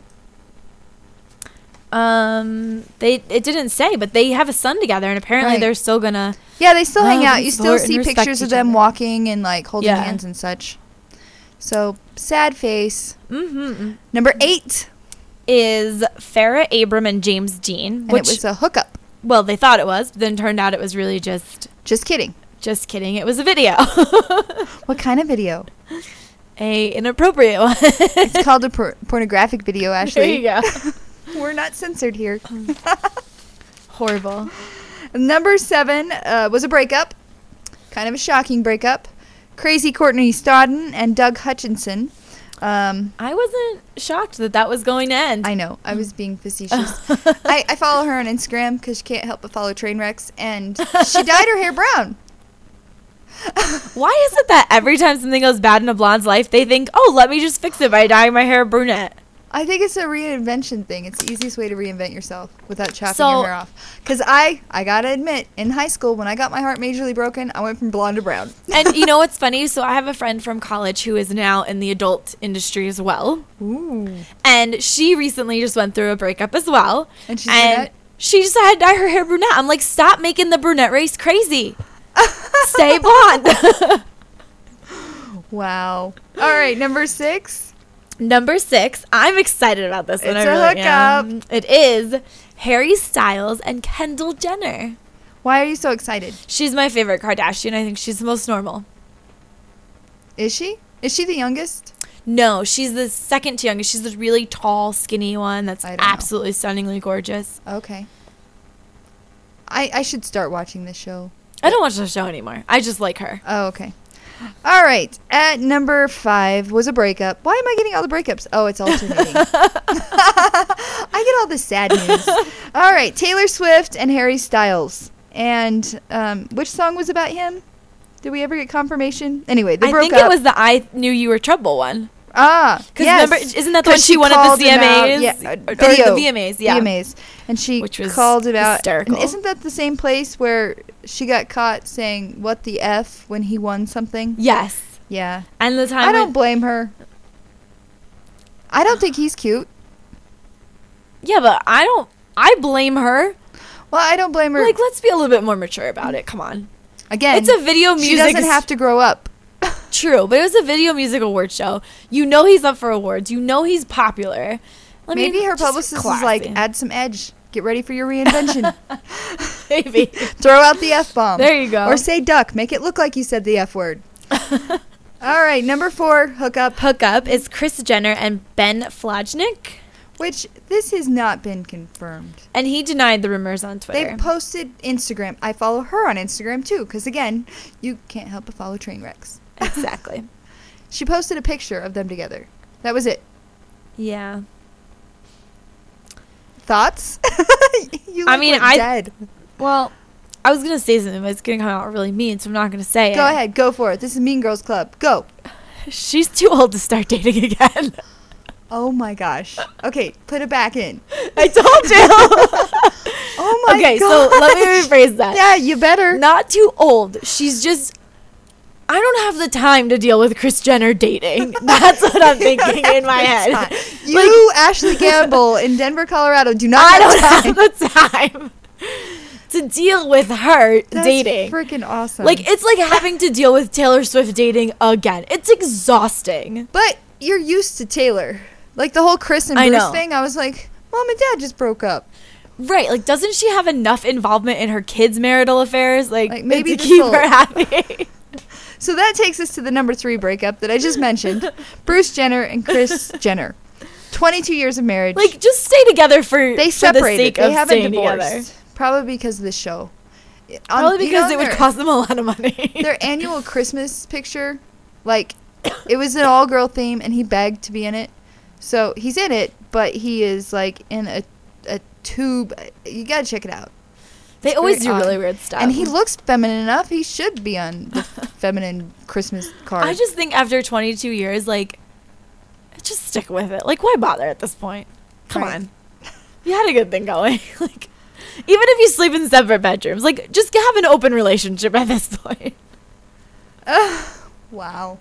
S2: Um, they it didn't say, but they have a son together, and apparently
S1: Right.
S2: they're still gonna.
S1: Yeah, they still hang
S2: Love
S1: out.
S2: and
S1: You still
S2: support and
S1: see
S2: respect
S1: pictures of
S2: each
S1: them
S2: other.
S1: walking and like holding
S2: Yeah.
S1: hands and such. So, sad face.
S2: Mm-hmm.
S1: Number eight,
S2: Is Farrah Abram and James Dean,
S1: and
S2: which
S1: it was a hookup.
S2: well they thought it was, but then turned out it was really just
S1: Just kidding.
S2: just kidding. It was a video,
S1: What kind of video?
S2: a inappropriate one.
S1: It's called a por- pornographic video,
S2: There
S1: Ashley.
S2: you go.
S1: We're not censored here.
S2: Horrible.
S1: Number seven uh, was a breakup. Kind of a shocking breakup. Crazy Courtney Stodden and Doug Hutchinson. Um,
S2: I wasn't shocked that that was going to end.
S1: I know. I was being facetious. I, I follow her on Instagram because she can't help but follow train wrecks. And she dyed her hair brown.
S2: Why is it that every time something goes bad in a blonde's life, they think, oh, let me just fix it by dyeing my hair brunette?
S1: I think it's a reinvention thing. It's the easiest way to reinvent yourself without chopping
S2: So-
S1: your hair off. Because I, I gotta admit, in high school, when I got my heart majorly broken, I went from blonde to brown.
S2: And you know what's funny? So I have a friend from college who is now in the adult industry as well.
S1: Ooh.
S2: And she recently just went through a breakup as well.
S1: And she's brunette?
S2: she decided to dye her hair brunette. I'm like, stop making the brunette race crazy. Stay blonde.
S1: Wow. All right, number six.
S2: Number six. I'm excited about this one.
S1: It's
S2: I
S1: a
S2: really am.
S1: hookup.
S2: It is Harry Styles and Kendall Jenner.
S1: Why are you so excited?
S2: She's my favorite Kardashian. I think she's the most normal.
S1: Is she? Is she the youngest?
S2: No, she's the second to youngest. She's the really tall, skinny one that's
S1: I don't know.
S2: absolutely stunningly gorgeous.
S1: Okay. I I should start watching this show.
S2: I don't watch the show anymore. I just like her.
S1: Oh, okay. All right. At number five was a breakup. Why am I getting all the breakups? Oh, it's alternating. I get all the sad news. All right. Taylor Swift and Harry Styles. And um, which song was about him? Did we ever get confirmation? Anyway, they
S2: I
S1: broke
S2: think
S1: up.
S2: it was the I Knew You Were Trouble one.
S1: Ah,
S2: Because
S1: yes.
S2: remember, isn't that the
S1: 'Cause
S2: one she,
S1: she
S2: won at
S1: called
S2: the
S1: him out-
S2: C M As?
S1: yeah, uh,
S2: Or
S1: video.
S2: the V M As, yeah.
S1: V M As. And she
S2: Which was
S1: called him out.
S2: hysterical.
S1: And isn't that the same place where she got caught saying, what the F, when he won something?
S2: Yes.
S1: Yeah.
S2: And the time
S1: I don't
S2: when-
S1: blame her. I don't think he's cute.
S2: Yeah, but I don't, I blame her.
S1: Well, I don't blame her.
S2: Like, let's be a little bit more mature about it. Come on.
S1: Again,
S2: It's a video music.
S1: she doesn't have to grow up.
S2: True, but it was a video music award show. You know he's up for awards. You know he's popular. I mean,
S1: Maybe her
S2: just
S1: publicist is like,
S2: classy.
S1: add some edge. Get ready for your reinvention.
S2: Maybe.
S1: Throw out the F bomb.
S2: There you go.
S1: Or say duck. Make it look like you said the F word. All right, number four, hookup.
S2: Hookup is Kris Jenner and Ben Flajnik.
S1: Which this has not been confirmed.
S2: And he denied the rumors on Twitter.
S1: They posted Instagram. I follow her on Instagram too, because again, you can't help but follow train wrecks.
S2: Exactly.
S1: She posted a picture of them together. That was it.
S2: Yeah.
S1: Thoughts? you
S2: I
S1: look
S2: mean,
S1: like
S2: I-
S1: dead.
S2: Well, I was going to say something, but it's going to come out really mean, so I'm not going to say it.
S1: Go ahead, go for it. This is Mean Girls Club. Go.
S2: She's too old to start dating again.
S1: Oh my gosh. Okay, put it back in.
S2: I told you.
S1: Oh my
S2: okay,
S1: gosh.
S2: so let me rephrase that.
S1: Yeah, you better.
S2: Not too old. She's just. I don't have the time to deal with Kris Jenner dating. That's what I'm thinking in my head.
S1: You, Ashley Gamble in Denver, Colorado, do not
S2: I
S1: have
S2: don't
S1: time.
S2: have the time to deal with her
S1: That's
S2: dating.
S1: freaking awesome.
S2: Like, it's like having to deal with Taylor Swift dating again. It's exhausting.
S1: but you're used to Taylor. Like the whole Chris and
S2: I
S1: Bruce
S2: know.
S1: thing, I was like, Mom and Dad just broke up.
S2: Right, like, doesn't she have enough involvement in her kids' marital affairs? Like,
S1: Like, maybe
S2: to
S1: this
S2: keep
S1: will-
S2: her happy.
S1: So that takes us to the number three breakup that I just mentioned. Bruce Jenner and Kris Jenner. twenty-two years of marriage.
S2: Like, just stay together for,
S1: they
S2: for the
S1: separated.
S2: sake
S1: They
S2: of
S1: haven't
S2: staying
S1: divorced.
S2: together.
S1: Probably because of this show. On-
S2: Probably
S1: you
S2: because
S1: know,
S2: it would
S1: their-
S2: cost them a lot of money.
S1: their annual Christmas picture, like, it was an all-girl theme, and he begged to be in it. So he's in it, but he is like in a a tube. You gotta check it out.
S2: They
S1: It's
S2: always
S1: very
S2: do
S1: odd.
S2: really weird stuff.
S1: And he looks feminine enough. He should be on the feminine Christmas card.
S2: I just think after twenty-two years, like, just stick with it. Like, why bother at this point? Come
S1: Right.
S2: on. You had a good thing going. Like, even if you sleep in separate bedrooms, like, just have an open relationship at this point.
S1: Wow.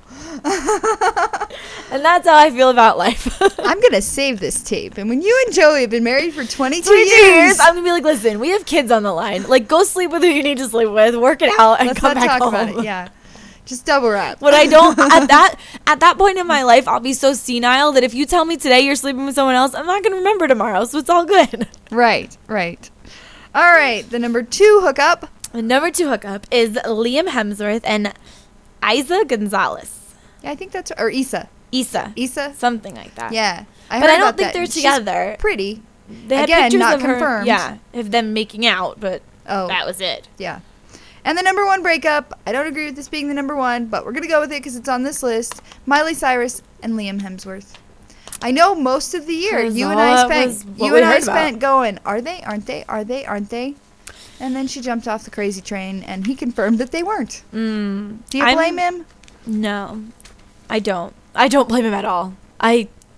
S2: And that's how I feel about life.
S1: I'm gonna save this tape, and when you and Joey have been married for twenty-two,
S2: twenty-two
S1: years,
S2: years, I'm gonna be like, listen, we have kids on the line. Like, go sleep with who you need to sleep with, work it out, and
S1: let's
S2: come
S1: not
S2: back
S1: talk
S2: home.
S1: about it. Yeah, just double wrap.
S2: What I don't at that at that point in my life, I'll be so senile that if you tell me today you're sleeping with someone else, I'm not gonna remember tomorrow. So it's all good.
S1: Right, right. All right, the number two hookup.
S2: The number two hookup is Liam Hemsworth and Isa Gonzalez.
S1: Yeah, I think that's or Issa.
S2: Issa.
S1: Issa.
S2: Something like that.
S1: Yeah, I
S2: But
S1: heard
S2: I don't
S1: about
S2: think
S1: that.
S2: they're
S1: She's
S2: together.
S1: pretty.
S2: They had
S1: Again,
S2: pictures
S1: not
S2: of her,
S1: confirmed.
S2: yeah, of them making out, but
S1: Oh,
S2: that was it.
S1: yeah. And the number one breakup. I don't agree with this being the number one, but we're gonna go with it because it's on this list. Miley Cyrus and Liam Hemsworth. I know most of the year
S2: 'Cause
S1: you and
S2: all
S1: I
S2: that
S1: spent
S2: was what
S1: you
S2: we
S1: and I
S2: heard about.
S1: spent going, are they? Aren't they? Are they? Aren't they? And then she jumped off the crazy train, and he confirmed that they weren't.
S2: Mm,
S1: Do you
S2: I'm-
S1: blame him?
S2: No, I don't. I don't blame him at all. I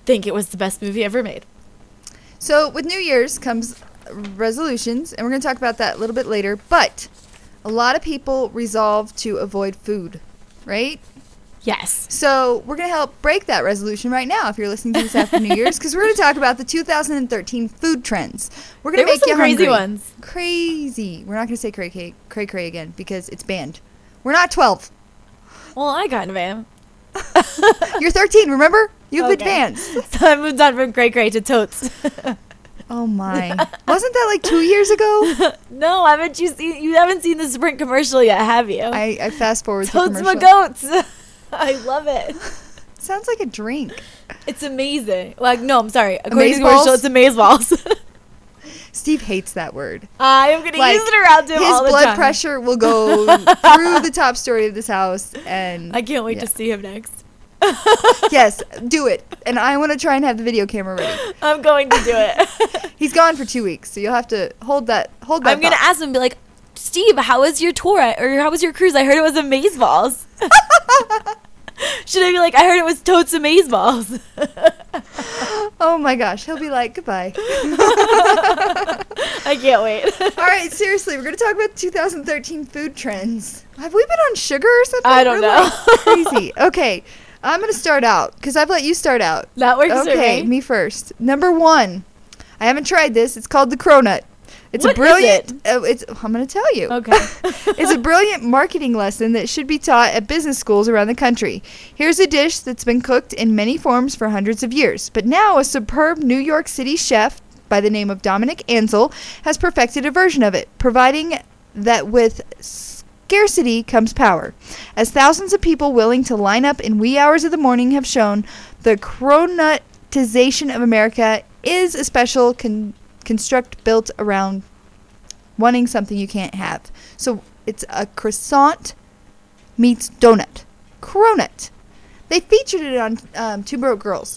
S2: think it was the best movie ever made.
S1: So with New Year's comes resolutions, and we're going to talk about that a little bit later. But a lot of people resolve to avoid food, right?
S2: Yes.
S1: So we're going to help break that resolution right now if you're listening to this after New Year's, because we're going to talk about the two thousand thirteen food trends. We're going to
S2: There were
S1: make you
S2: some crazy
S1: hungry.
S2: ones.
S1: Crazy. We're not going to say cray cray cray cray again because it's banned. We're not twelve.
S2: Well, I kind of am.
S1: You're thirteen, remember? You've
S2: Okay.
S1: advanced.
S2: So I moved on from cray cray to totes.
S1: Oh my. Wasn't that like two years ago?
S2: No, haven't you seen? You haven't seen the Sprint commercial yet, have you?
S1: I, I fast forward the
S2: Totes my
S1: commercial.
S2: goats. I love it.
S1: Sounds like a drink.
S2: It's amazing. Like, no, I'm sorry. According to the
S1: Amazeballs?
S2: commercial, it's amazeballs.
S1: Steve hates that word.
S2: I am gonna
S1: Like,
S2: use it around him
S1: His
S2: all the
S1: blood
S2: time.
S1: pressure will go through the top story of this house, and
S2: I can't wait
S1: yeah.
S2: to see him next.
S1: Yes, do it. And I want to try and have the video camera ready.
S2: I'm going to do it.
S1: He's gone for two weeks, so you'll have to hold that. Hold that.
S2: I'm gonna
S1: thought.
S2: ask him, be like, Steve, how was your tour, or how was your cruise? I heard it was amazeballs. Should I be like, I heard it was totes amazeballs?
S1: Oh my gosh, he'll be like, goodbye.
S2: I can't wait.
S1: All right, seriously, we're gonna talk about two thousand thirteen food trends. Have we been on sugar or something?
S2: I don't
S1: We're,
S2: know.
S1: like, crazy. Okay, I'm gonna start out because I've let you start out.
S2: That works
S1: Okay,
S2: for me.
S1: me first. Number one, I haven't tried this. It's called the Cronut. It's
S2: What
S1: a
S2: is
S1: brilliant.
S2: it?
S1: Uh, it's. I'm gonna tell you.
S2: Okay.
S1: It's a brilliant marketing lesson that should be taught at business schools around the country. Here's a dish that's been cooked in many forms for hundreds of years, but now a superb New York City chef by the name of Dominic Ansel has perfected a version of it, providing that with scarcity comes power. As thousands of people willing to line up in wee hours of the morning have shown, the cronutization of America is a special con- construct built around wanting something you can't have. So it's a croissant meets donut. Cronut. They featured it on um, Two Broke Girls.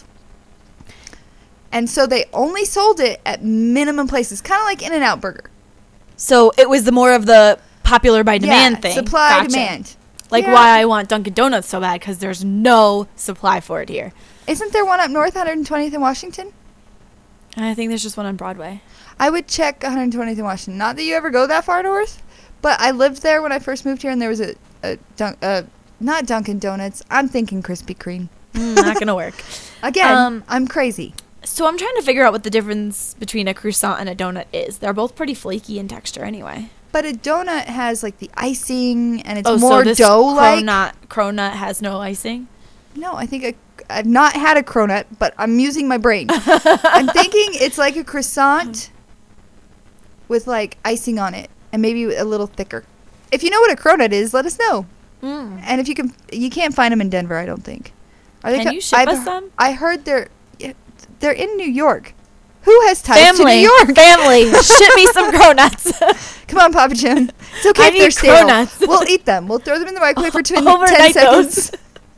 S1: And so they only sold it at minimum places, kind of like In-N-Out Burger.
S2: So it was the more of the popular by demand
S1: Yeah,
S2: thing.
S1: supply,
S2: Gotcha.
S1: demand.
S2: Like
S1: Yeah.
S2: why I want Dunkin' Donuts so bad, because there's no supply for it here.
S1: Isn't there one up north, one hundred twentieth in Washington?
S2: And I think there's just one on Broadway.
S1: I would check one hundred twentieth in Washington. Not that you ever go that far north, but I lived there when I first moved here, and there was a, a, dun- uh, not Dunkin' Donuts. I'm thinking Krispy Kreme.
S2: Mm, not gonna work.
S1: Again,
S2: Um,
S1: I'm crazy.
S2: So I'm trying to figure out what the difference between a croissant and a donut is. They're both pretty flaky in texture anyway.
S1: But a donut has like the icing, and it's
S2: oh,
S1: more
S2: so this
S1: dough-like.
S2: cronut, cronut has no icing?
S1: No, I think a, I've not had a cronut, but I'm using my brain. I'm thinking it's like a croissant with like icing on it, and maybe a little thicker. If you know what a cronut is, let us know.
S2: Mm.
S1: And if you can, you can't find them in Denver, I don't think. Are
S2: Can
S1: co-
S2: you ship
S1: I've
S2: us
S1: he-
S2: some?
S1: I heard they're yeah, they're in New York. Who has ties
S2: Family,
S1: to New York?
S2: family, ship me some cronuts.
S1: Come on, Papa Jim. It's okay
S2: I
S1: if they're
S2: need
S1: stale.
S2: cronuts.
S1: We'll eat them. We'll throw them in the microwave for twen- ten
S2: Overnight
S1: seconds.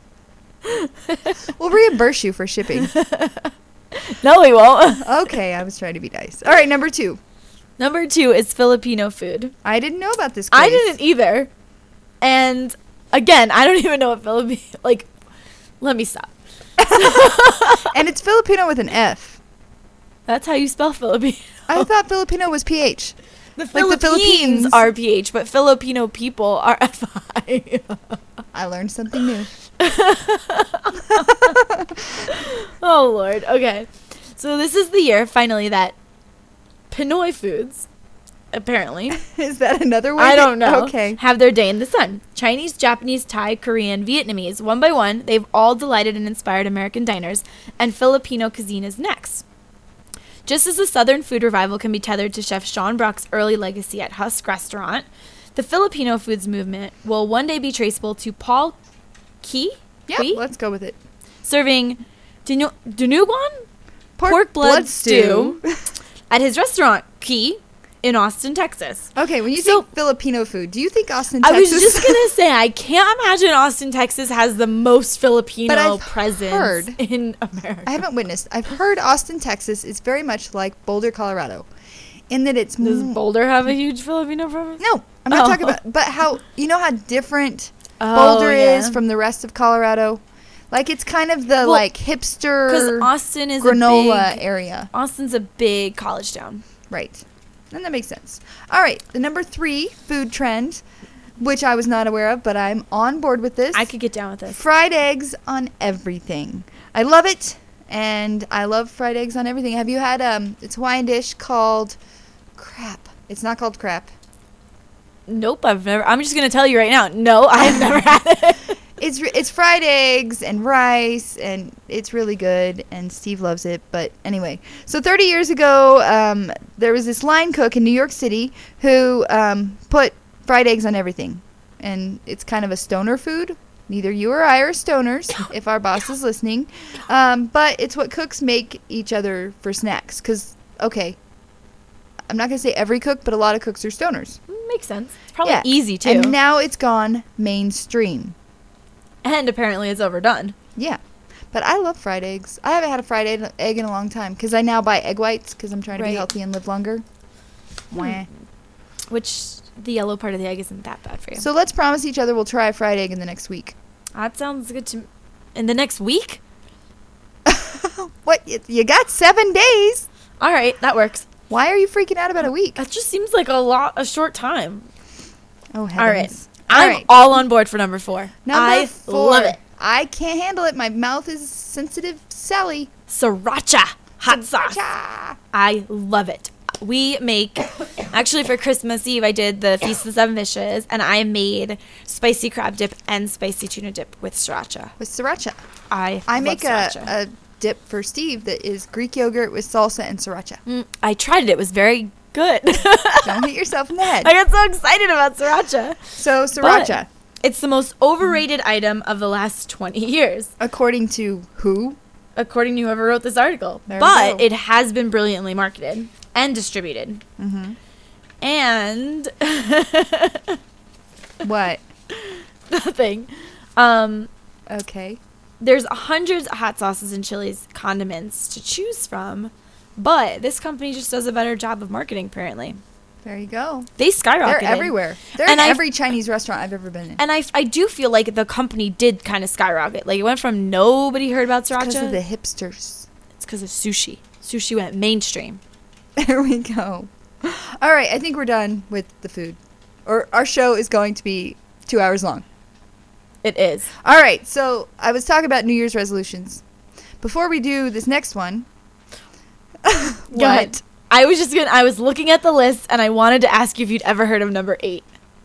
S2: those.
S1: We'll reimburse you for shipping.
S2: No, we won't.
S1: Okay, I was trying to be nice. All right, number two.
S2: Number two is Filipino food.
S1: I didn't know about this.
S2: I
S1: craze.
S2: didn't either. And again, I don't even know what Filipino, like, let me stop.
S1: And it's Filipino with an F.
S2: That's how you spell Filipino.
S1: I thought Filipino was P H.
S2: The
S1: Like
S2: Philippines
S1: the Philippines.
S2: are P H, but Filipino people are F I.
S1: I learned something new.
S2: Oh, Lord. Okay. So this is the year, finally, that Pinoy foods, apparently,
S1: Is that another way?
S2: I
S1: to-
S2: don't know,
S1: Okay.
S2: have their day in the sun. Chinese, Japanese, Thai, Korean, Vietnamese, one by one, they've all delighted and inspired American diners, and Filipino cuisine is next. Just as the Southern food revival can be tethered to Chef Sean Brock's early legacy at Husk Restaurant, the Filipino foods movement will one day be traceable to Paul Key,
S1: Yeah,
S2: Qui?
S1: let's go with it.
S2: serving dinu- dinuguan
S1: Pork,
S2: Pork blood stew. at his restaurant, Key, in Austin, Texas.
S1: Okay, when you
S2: So-
S1: think Filipino food, do you think Austin,
S2: I was
S1: Texas?
S2: just going to say, I can't imagine Austin, Texas has the most Filipino
S1: But I've
S2: presence
S1: heard-
S2: in America.
S1: I haven't witnessed. I've heard Austin, Texas is very much like Boulder, Colorado, in that it's
S2: Does
S1: m-
S2: Boulder have a huge Filipino presence?
S1: no. I'm not
S2: Oh.
S1: talking about, but how you know how different
S2: Oh,
S1: Boulder
S2: yeah.
S1: is from the rest of Colorado. Like it's kind of the
S2: Well,
S1: like
S2: Because
S1: hipster
S2: Austin is
S1: granola
S2: a big,
S1: area.
S2: Austin's a big college town.
S1: Right. And that makes sense. All right. The number three food trend, which I was not aware of, but I'm on board with this.
S2: I could get down with this.
S1: Fried eggs on everything. I love it. And I love fried eggs on everything. Have you had um? It's a Hawaiian dish called crap. It's not called crap.
S2: Nope, I've never. I'm just gonna tell you right now. No, I've never had it.
S1: It's re- it's fried eggs and rice, and it's really good. And Steve loves it. But anyway, so thirty years ago, um, there was this line cook in New York City who um, put fried eggs on everything, and it's kind of a stoner food. Neither you or I are stoners, if our boss is listening. Um, but it's what cooks make each other for snacks. Because, okay, I'm not going to say every cook, but a lot of cooks are stoners.
S2: Makes sense. It's probably
S1: Yeah.
S2: easy too.
S1: And now it's gone mainstream.
S2: And apparently it's overdone.
S1: Yeah. But I love fried eggs. I haven't had a fried egg, egg in a long time. Because I now buy egg whites because I'm trying to
S2: Right.
S1: be healthy and live longer. Wah.
S2: Which the yellow part of the egg isn't that bad for you.
S1: So let's promise each other we'll try a fried egg in the next week.
S2: That sounds good to me. In the next week?
S1: What? You- You got seven days.
S2: All right, that works.
S1: Why are you freaking out about a week?
S2: That just seems like a lot, a short time.
S1: Oh, heavens.
S2: All right.
S1: All
S2: I'm
S1: right.
S2: all on board for number four.
S1: Number
S2: I
S1: four.
S2: love it.
S1: I can't handle it. My mouth is sensitive, Sally.
S2: Sriracha hot sauce.
S1: Sriracha.
S2: I love it. We make, actually for Christmas Eve, I did the Feast of the Seven Fishes, and I made spicy crab dip and spicy tuna dip with sriracha.
S1: With sriracha.
S2: I
S1: I
S2: love
S1: make a,
S2: sriracha.
S1: a dip for Steve that is Greek yogurt with salsa and sriracha.
S2: Mm, I tried it. It was very good.
S1: Don't hit yourself in the head.
S2: I got so excited about sriracha.
S1: So, sriracha,
S2: It's the most overrated item of the last twenty years,
S1: according to who?
S2: according to whoever wrote this article.
S1: There we
S2: but
S1: go.
S2: it has been brilliantly marketed and distributed.
S1: Mm-hmm.
S2: And
S1: What?
S2: nothing. Um,
S1: Okay.
S2: there's hundreds of hot sauces and chilies, condiments to choose from, but this company just does a better job of marketing, apparently.
S1: There you go.
S2: They skyrocketed.
S1: They're everywhere. They're
S2: And
S1: in
S2: I-
S1: every Chinese restaurant I've ever been in.
S2: And I, I do feel like the company did kind of skyrocket. Like, it went from nobody heard about sriracha.
S1: Because of the hipsters.
S2: It's because of sushi. Sushi went mainstream.
S1: There we go. All right, I think we're done with the food. Or our show is going to be two hours long.
S2: It is.
S1: All right, so I was talking about New Year's resolutions. Before we do this next one,
S2: Go ahead.
S1: what?
S2: I was just gonna. I was looking at the list, and I wanted to ask you if you'd ever heard of number eight,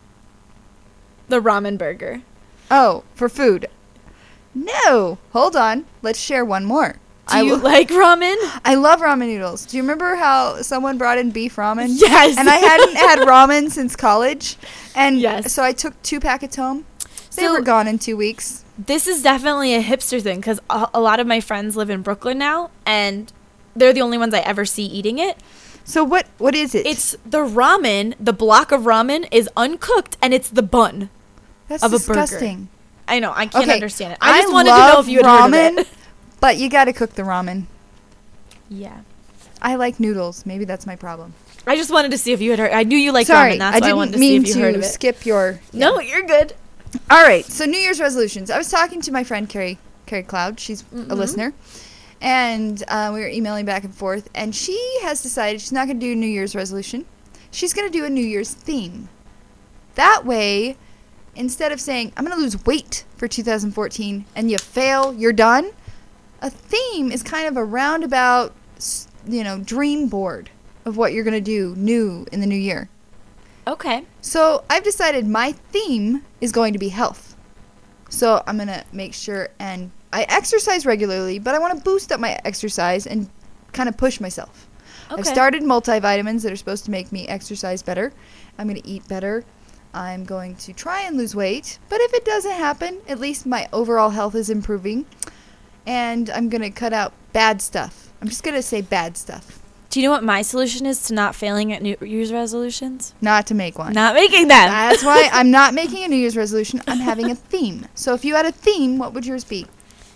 S2: the ramen burger.
S1: Oh, for food. No, hold on. Let's share one more.
S2: Do
S1: I
S2: you
S1: will-
S2: like ramen?
S1: I love ramen noodles. Do you remember how someone brought in beef ramen?
S2: Yes.
S1: And I hadn't had ramen since college. And
S2: Yes.
S1: so I took two packets home. They
S2: So-
S1: were gone in two weeks.
S2: This is definitely a hipster thing because a, a lot of my friends live in Brooklyn now, and they're the only ones I ever see eating it.
S1: So what? What is it?
S2: It's the ramen. The block of ramen is uncooked, and it's the bun.
S1: That's
S2: of a burger.
S1: disgusting.
S2: I know. I can't
S1: Okay,
S2: understand it. I just wanted
S1: love
S2: to know if you had
S1: ramen,
S2: heard of it.
S1: But you got to cook the ramen.
S2: Yeah.
S1: I like noodles. Maybe that's my problem.
S2: I just wanted to see if you had heard. I knew you liked
S1: Sorry,
S2: ramen. That's
S1: I
S2: why I
S1: didn't
S2: wanted to see
S1: mean
S2: if you heard of
S1: to
S2: it.
S1: skip your.
S2: No, you're good.
S1: All right. So New Year's resolutions. I was talking to my friend Carrie Carrie Cloud. She's
S2: Mhm.
S1: a listener, and uh, we were emailing back and forth. And she has decided she's not going to do a New Year's resolution. She's going to do a New Year's theme. That way, instead of saying I'm going to lose weight for two thousand fourteen and you fail, you're done. A theme is kind of a roundabout, s- you know, dream board of what you're going to do new in the new year.
S2: Okay.
S1: So I've decided my theme is going to be health. So I'm going to make sure, and I exercise regularly, but I want to boost up my exercise and kind of push myself.
S2: Okay.
S1: I've started multivitamins that are supposed to make me exercise better. I'm going to eat better. I'm going to try and lose weight. But if it doesn't happen, at least my overall health is improving. And I'm going to cut out bad stuff. I'm just going to say bad stuff.
S2: Do you know what my solution is to not failing at New Year's resolutions?
S1: Not to make one.
S2: Not making them.
S1: That's why I'm not making a New Year's resolution. I'm having a theme. So if you had a theme, what would yours be?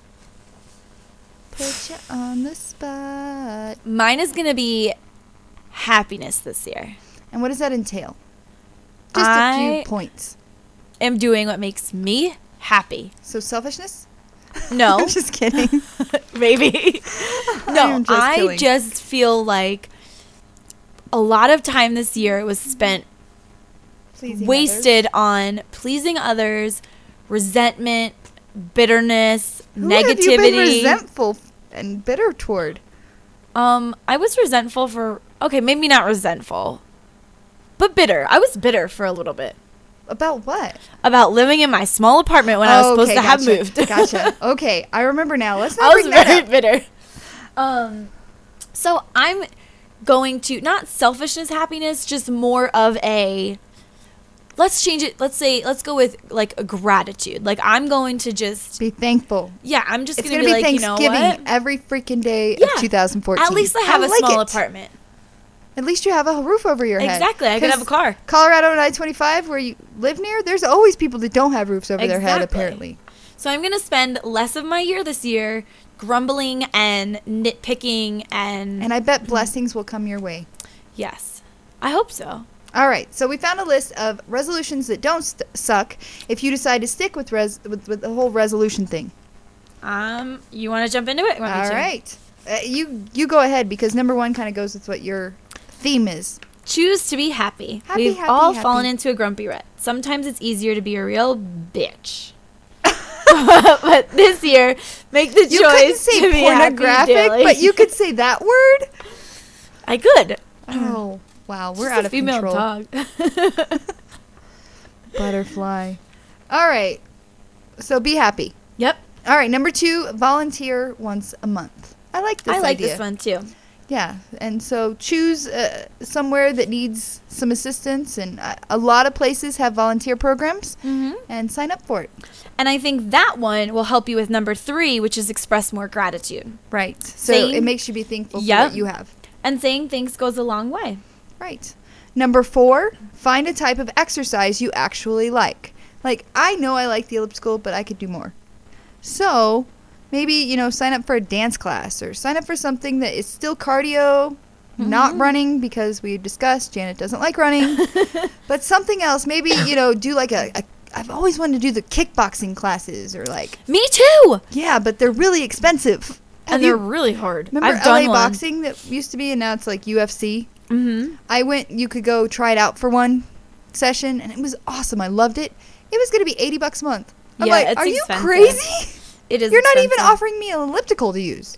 S1: Put you on the spot.
S2: Mine is going to be happiness this year.
S1: And what does that entail? Just a
S2: I-
S1: few points.
S2: I'm doing what makes me happy.
S1: So selfishness?
S2: No.
S1: I'm just kidding.
S2: Maybe. No,
S1: I'm just
S2: I
S1: kidding.
S2: just feel like a lot of time this year was spent
S1: Pleasing
S2: wasted on pleasing others, resentment, bitterness,
S1: others. Who
S2: negativity.
S1: have you been resentful and bitter toward?
S2: Um, I was resentful for okay, maybe not resentful, but bitter. I was bitter for a little bit
S1: About what?
S2: about living in my small apartment when I was
S1: Oh,
S2: supposed
S1: okay,
S2: to have
S1: gotcha.
S2: moved.
S1: Gotcha. Okay, I remember now. Let's
S2: I
S1: not
S2: was
S1: bring that
S2: very
S1: up.
S2: bitter. Um, so I'm going to not selfishness, happiness, just more of a. Let's change it. Let's say, let's go with like a gratitude. Like I'm going to just,
S1: Be thankful.
S2: yeah, I'm just
S1: It's
S2: going
S1: gonna
S2: to
S1: be
S2: be like, you know
S1: Thanksgiving
S2: what?
S1: every freaking day
S2: Yeah.
S1: of two thousand fourteen.
S2: At least I have a
S1: like
S2: small
S1: it.
S2: apartment.
S1: At least you have a roof over your head.
S2: Exactly. I could have a
S1: 'Cause
S2: car.
S1: Colorado and I twenty-five, where you live near, there's always people that don't have roofs over their head,
S2: Exactly.
S1: apparently.
S2: So I'm going to spend less of my year this year grumbling and nitpicking and,
S1: And I bet blessings will come your way.
S2: yes, I hope so.
S1: All right, so we found a list of resolutions that don't st- suck if you decide to stick with, res- with with the whole resolution thing.
S2: Um, you want to jump into it? You want me
S1: All
S2: to?
S1: right, uh, you you go ahead because number one kind of goes with what your theme is.
S2: Choose to be happy.
S1: Happy,
S2: We've
S1: happy,
S2: all
S1: happy.
S2: fallen into a grumpy rut. Sometimes it's easier to be a real bitch. But this year, make the
S1: You couldn't
S2: choice
S1: say
S2: to be happy
S1: pornographic,
S2: daily.
S1: but you could say that word.
S2: I could.
S1: Oh wow, we're
S2: Just
S1: out
S2: a
S1: of
S2: female
S1: control.
S2: dog.
S1: Butterfly. All right, so be happy.
S2: Yep,
S1: All right, number two, volunteer once a month. I like this
S2: I like
S1: idea.
S2: this one too.
S1: Yeah, and so choose uh, somewhere that needs some assistance, and uh, a lot of places have volunteer programs,
S2: Mm-hmm.
S1: and sign up for it.
S2: And I think that one will help you with number three, which is express more gratitude.
S1: Right. So
S2: Saying-
S1: it makes you be thankful
S2: Yep.
S1: for what you have.
S2: And saying thanks goes a long way.
S1: Right. Number four, find a type of exercise you actually like. Like, I know I like the elliptical, but I could do more. So maybe, you know, sign up for a dance class or sign up for something that is still cardio, not
S2: Mhm.
S1: running, because we discussed Janet doesn't like running, but something else. Maybe, you know, do like a, a I've always wanted to do the kickboxing classes or like,
S2: Me too.
S1: yeah, but they're really expensive. Have
S2: And
S1: you-
S2: they're really hard.
S1: remember
S2: I've
S1: L A
S2: done one.
S1: boxing that used to be and now it's like U F C?
S2: Mm-hmm.
S1: I went, you could go try it out for one session, and it was awesome. I loved it. It was going to be eighty bucks a month. I'm
S2: Yeah,
S1: like,
S2: it's
S1: are you
S2: expensive.
S1: crazy?
S2: It is.
S1: You're not even
S2: expensive.
S1: offering me an elliptical to use.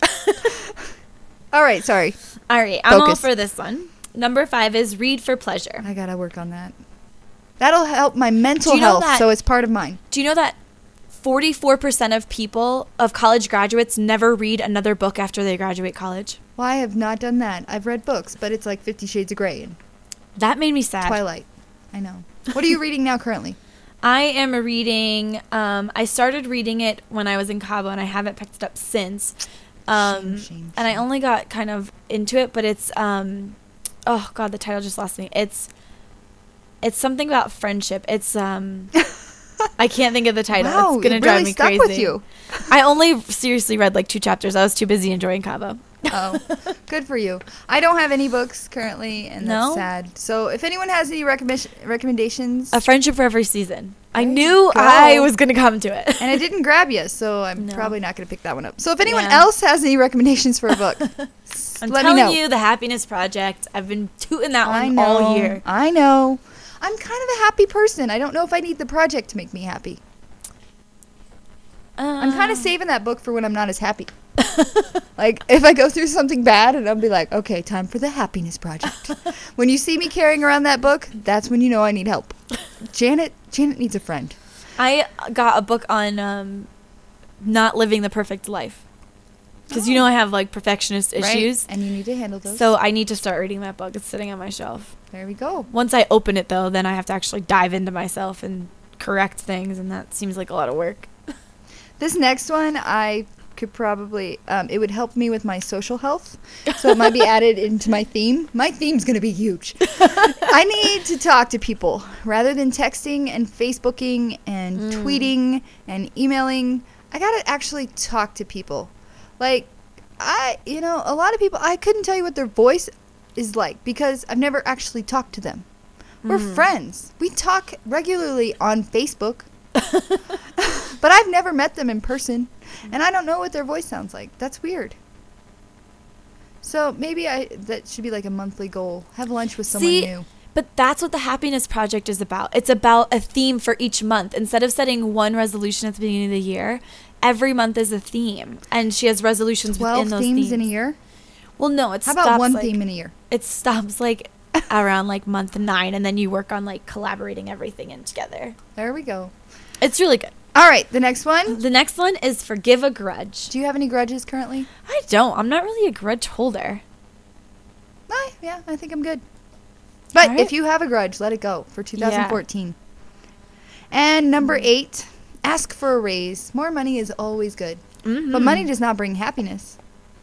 S1: All right, sorry.
S2: All right, I'm all
S1: Focus.
S2: for this one. Number five is read for pleasure.
S1: I got to work on that. That'll help my mental
S2: Do you know
S1: health,
S2: that-
S1: so it's part of mine.
S2: Do you know that forty-four percent of people, of college graduates, never read another book after they graduate college?
S1: Well, I have not done that. I've read books, but it's like Fifty Shades of Grey and
S2: That made me sad.
S1: Twilight. I know. What are you reading now currently?
S2: I am reading, um, I started reading it when I was in Cabo, and I haven't picked it up since. Um,
S1: Shame, shame,
S2: and I
S1: shame.
S2: only got kind of into it, but it's, um, oh God, the title just lost me. It's, it's something about friendship. It's, um, I can't think of the title.
S1: Wow,
S2: it's gonna
S1: it
S2: drive
S1: really
S2: me
S1: stuck
S2: crazy.
S1: with you.
S2: I only seriously read like two chapters. I was too busy enjoying Cabo.
S1: Oh, good for you. I don't have any books currently, and that's
S2: No?
S1: sad. So if anyone has any recommend- recommendations,
S2: A friendship for every season. I
S1: There
S2: knew
S1: you go.
S2: I was gonna come to it.
S1: and it didn't grab you, so I'm
S2: No.
S1: probably not going to pick that one up. So if anyone
S2: Yeah.
S1: else has any recommendations for a book, s-
S2: I'm
S1: let me
S2: telling
S1: know.
S2: you, the Happiness Project. I've been tooting that
S1: I
S2: one
S1: know.
S2: all year.
S1: I know. I'm kind of a happy person. I don't know if I need the project to make me happy. I'm kind of
S2: Um,
S1: saving that book for when I'm not as happy. Like, if I go through something bad, and I'll be like, okay, time for the Happiness Project. When you see me carrying around that book, that's when you know I need help. Janet, Janet needs a friend.
S2: I got a book on um, not living the perfect life. Because you know I have like perfectionist
S1: Right?
S2: issues.
S1: And you need to handle those.
S2: So I need to start reading that book. It's sitting on my shelf.
S1: There we go.
S2: Once I open it, though, then I have to actually dive into myself and correct things, and that seems like a lot of work.
S1: This next one, I could probably, um, it would help me with my social health. So it might be added into my theme. My theme's going to be huge. I need to talk to people rather than texting and Facebooking and
S2: Mm.
S1: tweeting and emailing. I got to actually talk to people. Like, I, you know, a lot of people, I couldn't tell you what their voice is like because I've never actually talked to them. We're
S2: Mhm.
S1: friends. We talk regularly on Facebook. But I've never met them in person. And I don't know what their voice sounds like. That's weird. So maybe I that should be like a monthly goal. Have lunch with someone
S2: See,
S1: new.
S2: But that's what the Happiness Project is about. It's about a theme for each month. Instead of setting one resolution at the beginning of the year, every month is a theme. And she has resolutions within
S1: twelve
S2: those
S1: themes
S2: themes.
S1: in a year?
S2: Well, no, it
S1: How
S2: stops
S1: about one
S2: like,
S1: theme in a year?
S2: It stops like around like month nine, and then you work on like collaborating everything in together.
S1: There we go.
S2: It's really good.
S1: All right, the next one.
S2: The next one is Forgive a Grudge.
S1: Do you have any grudges currently?
S2: I don't. I'm not really a grudge holder.
S1: Oh, yeah, I think I'm good. But
S2: All right.
S1: if you have a grudge, let it go for two thousand fourteen. Yeah. And number eight, ask for a raise. More money is always good.
S2: Mm-hmm.
S1: But money does not bring happiness,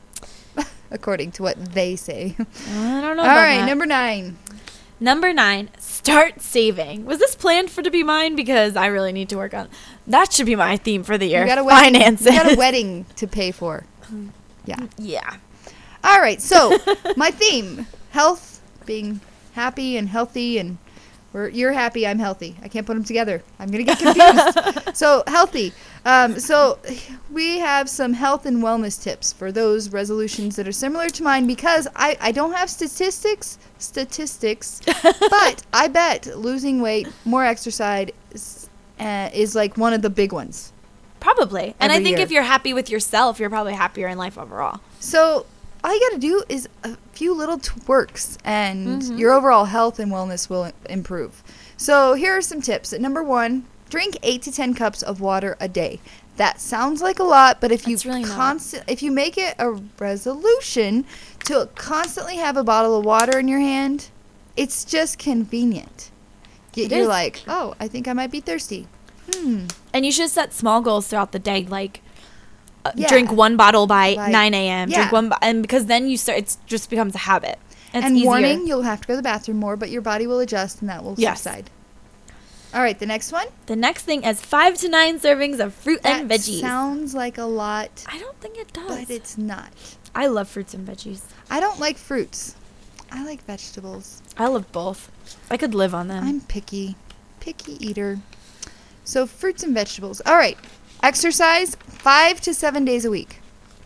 S1: according to what they say.
S2: I don't know.
S1: All
S2: about
S1: right,
S2: that.
S1: number nine.
S2: Number nine, start saving. Was this planned for to be mine? Because I really need to work on that. Should be my theme for the year.
S1: You got a wedding,
S2: Finances.
S1: you got a wedding to pay for. Yeah.
S2: Yeah.
S1: All right, so my theme, health, being happy and healthy, and we're, you're happy, I'm healthy. I can't put them together. I'm going to get confused. So healthy. Um, so we have some health and wellness tips for those resolutions that are similar to mine, because I, I don't have statistics, statistics, but I bet losing weight, more exercise is, uh, is like one of the big ones.
S2: Probably. And I
S1: Every
S2: think
S1: year.
S2: if you're happy with yourself, you're probably happier in life overall.
S1: So all you got to do is a few little twerks, and
S2: Mhm.
S1: your overall health and wellness will improve. So here are some tips. Number one, drink eight to ten cups of water a day. That sounds like a lot, but if you
S2: It's really not.
S1: constant, if you make it a resolution to constantly have a bottle of water in your hand, it's just convenient. Y-
S2: It
S1: You're
S2: is.
S1: like, oh, I think I might be thirsty. Hmm.
S2: And you should set small goals throughout the day, like uh,
S1: Yeah.
S2: drink one bottle by
S1: Like-
S2: nine a.m.
S1: yeah.
S2: Drink one, bo- and because then you start, it just becomes a habit. It's
S1: And
S2: easier.
S1: warning, you'll have to go to the bathroom more, but your body will adjust, and that will
S2: Yes.
S1: subside. All right, the next one.
S2: The next thing is five to nine servings of fruit
S1: That
S2: and veggies.
S1: sounds like a lot,
S2: I don't think it does.
S1: but it's not.
S2: I love fruits and veggies.
S1: I don't like fruits. I like vegetables.
S2: I love both. I could live on them.
S1: I'm picky. Picky eater. So fruits and vegetables. All right. Exercise five to seven days a week.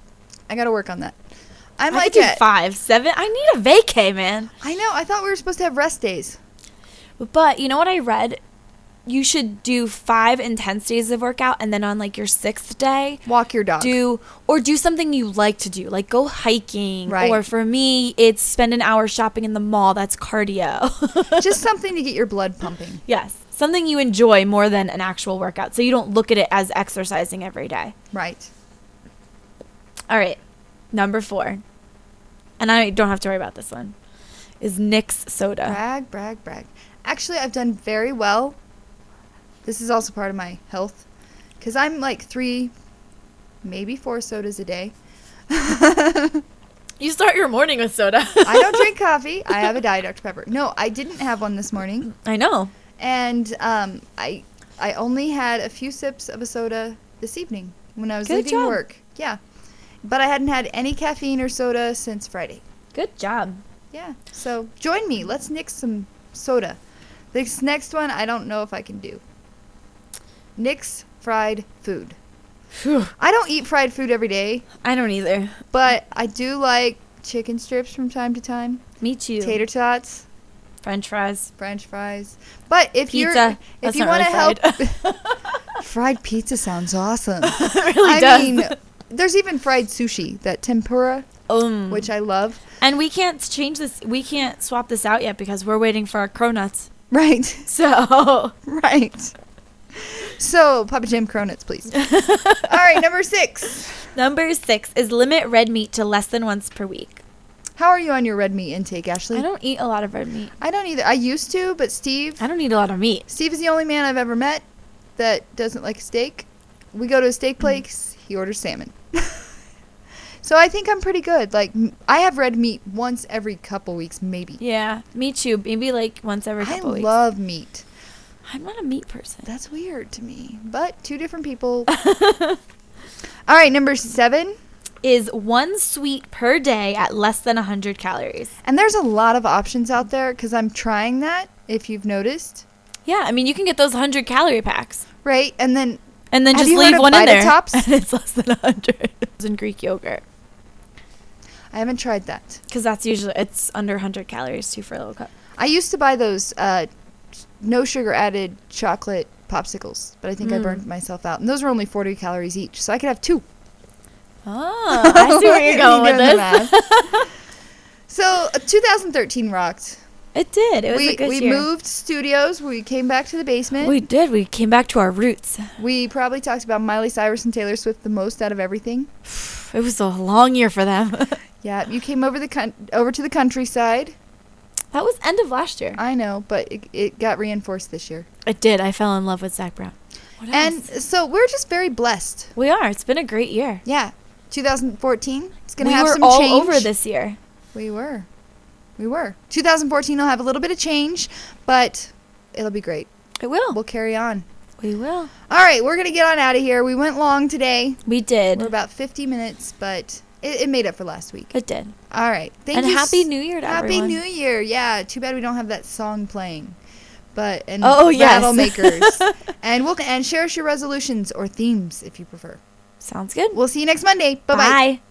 S1: I got to work on that. I'm
S2: I
S1: like
S2: could do
S1: at-
S2: five, seven. I need a vacay, man.
S1: I know. I thought we were supposed to have rest days.
S2: But you know what I read? You should do five intense days of workout, and then on like your sixth day,
S1: Walk your dog.
S2: do or do something you like to do, like go hiking.
S1: Right.
S2: Or for me, it's spend an hour shopping in the mall. That's cardio.
S1: Just something to get your blood pumping.
S2: Yes, something you enjoy more than an actual workout, so you don't look at it as exercising every day.
S1: Right.
S2: All right, number four, and I don't have to worry about this one, is Nick's soda.
S1: Brag, brag, brag. Actually, I've done very well. This is also part of my health, because I'm like three, maybe four sodas a day.
S2: You start your morning with soda.
S1: I don't drink coffee. I have a Diet Doctor Pepper. No, I didn't have one this morning,
S2: I know.
S1: and um, I I only had a few sips of a soda this evening when I was
S2: Good
S1: leaving
S2: job.
S1: work. Yeah, but I hadn't had any caffeine or soda since Friday.
S2: Good job.
S1: Yeah, so join me. Let's nix some soda. This next one, I don't know if I can do. Nix fried food.
S2: Phew.
S1: I don't eat fried food every day,
S2: I don't either.
S1: but I do like chicken strips from time to time,
S2: Me too.
S1: tater tots,
S2: French fries.
S1: French fries. But if you're
S2: Pizza.
S1: if
S2: That's
S1: you
S2: not
S1: want to
S2: really
S1: help, fried pizza sounds awesome.
S2: It really
S1: I
S2: does.
S1: mean, there's even fried sushi, that tempura,
S2: um,
S1: which I love.
S2: and we can't change this. We can't swap this out yet because we're waiting for our cronuts.
S1: Right,
S2: So
S1: right. So, Papa Jim Cronuts, please. All right, number six.
S2: number six is limit red meat to less than once per week.
S1: How are you on your red meat intake, Ashley?
S2: I don't eat a lot of red meat.
S1: I don't either. I used to, but Steve,
S2: I don't eat a lot of meat.
S1: Steve is the only man I've ever met that doesn't like steak. We go to a steak place, he orders salmon. So I think I'm pretty good. Like, m- I have red meat once every couple weeks, maybe.
S2: Yeah, me too. Maybe like once every
S1: I
S2: couple weeks.
S1: love meat.
S2: I'm not a meat person.
S1: That's weird to me, but two different people. All right, number seven.
S2: Is one sweet per day at less than one hundred calories.
S1: And there's a lot of options out there because I'm trying that, if you've noticed.
S2: Yeah, I mean, you can get those one hundred calorie packs.
S1: Right? And then
S2: and then
S1: Have
S2: just
S1: you heard
S2: leave
S1: of
S2: one in there.
S1: Vitatops?
S2: And it's less than a hundred. It's in Greek yogurt
S1: I haven't tried that.
S2: because that's usually it's under a hundred calories too for a little cup.
S1: I used to buy those uh, no sugar added chocolate popsicles, but I think I
S2: Mm.
S1: burned myself out. And those were only forty calories each, so I could have two.
S2: Oh, I see where you're
S1: Look at
S2: going
S1: me
S2: with
S1: doing the
S2: this.
S1: math. So, uh, two thousand thirteen rocked.
S2: It did. It was
S1: we
S2: a good
S1: we
S2: year.
S1: moved studios. We came back to the basement.
S2: We did. We came back to our roots.
S1: We probably talked about Miley Cyrus and Taylor Swift the most out of everything.
S2: It was a long year for them.
S1: Yeah, you came over the con- over to the countryside.
S2: That was end of last year.
S1: I know, but it, it got reinforced this year.
S2: It did. I fell in love with Zach Brown. What
S1: And
S2: else?
S1: so we're just very blessed.
S2: We are. It's been a great year.
S1: Yeah, twenty fourteen. It's gonna
S2: we
S1: have
S2: were
S1: some
S2: all
S1: change.
S2: over this year.
S1: We were, we were. twenty fourteen will have a little bit of change, but it'll be great.
S2: It will.
S1: We'll carry on.
S2: We will.
S1: All right, we're gonna get on out of here. We went long today.
S2: We did.
S1: We're about fifty minutes, but it, it made up for last week.
S2: It did.
S1: All right, thank
S2: And
S1: you.
S2: Happy
S1: s-
S2: New Year to
S1: Happy
S2: everyone.
S1: New Year. Yeah, too bad we don't have that song playing. But and
S2: Oh, yes.
S1: rattle makers. And we'll and share us your resolutions or themes if you prefer.
S2: Sounds good.
S1: We'll see you next Monday. Bye bye.
S2: Bye.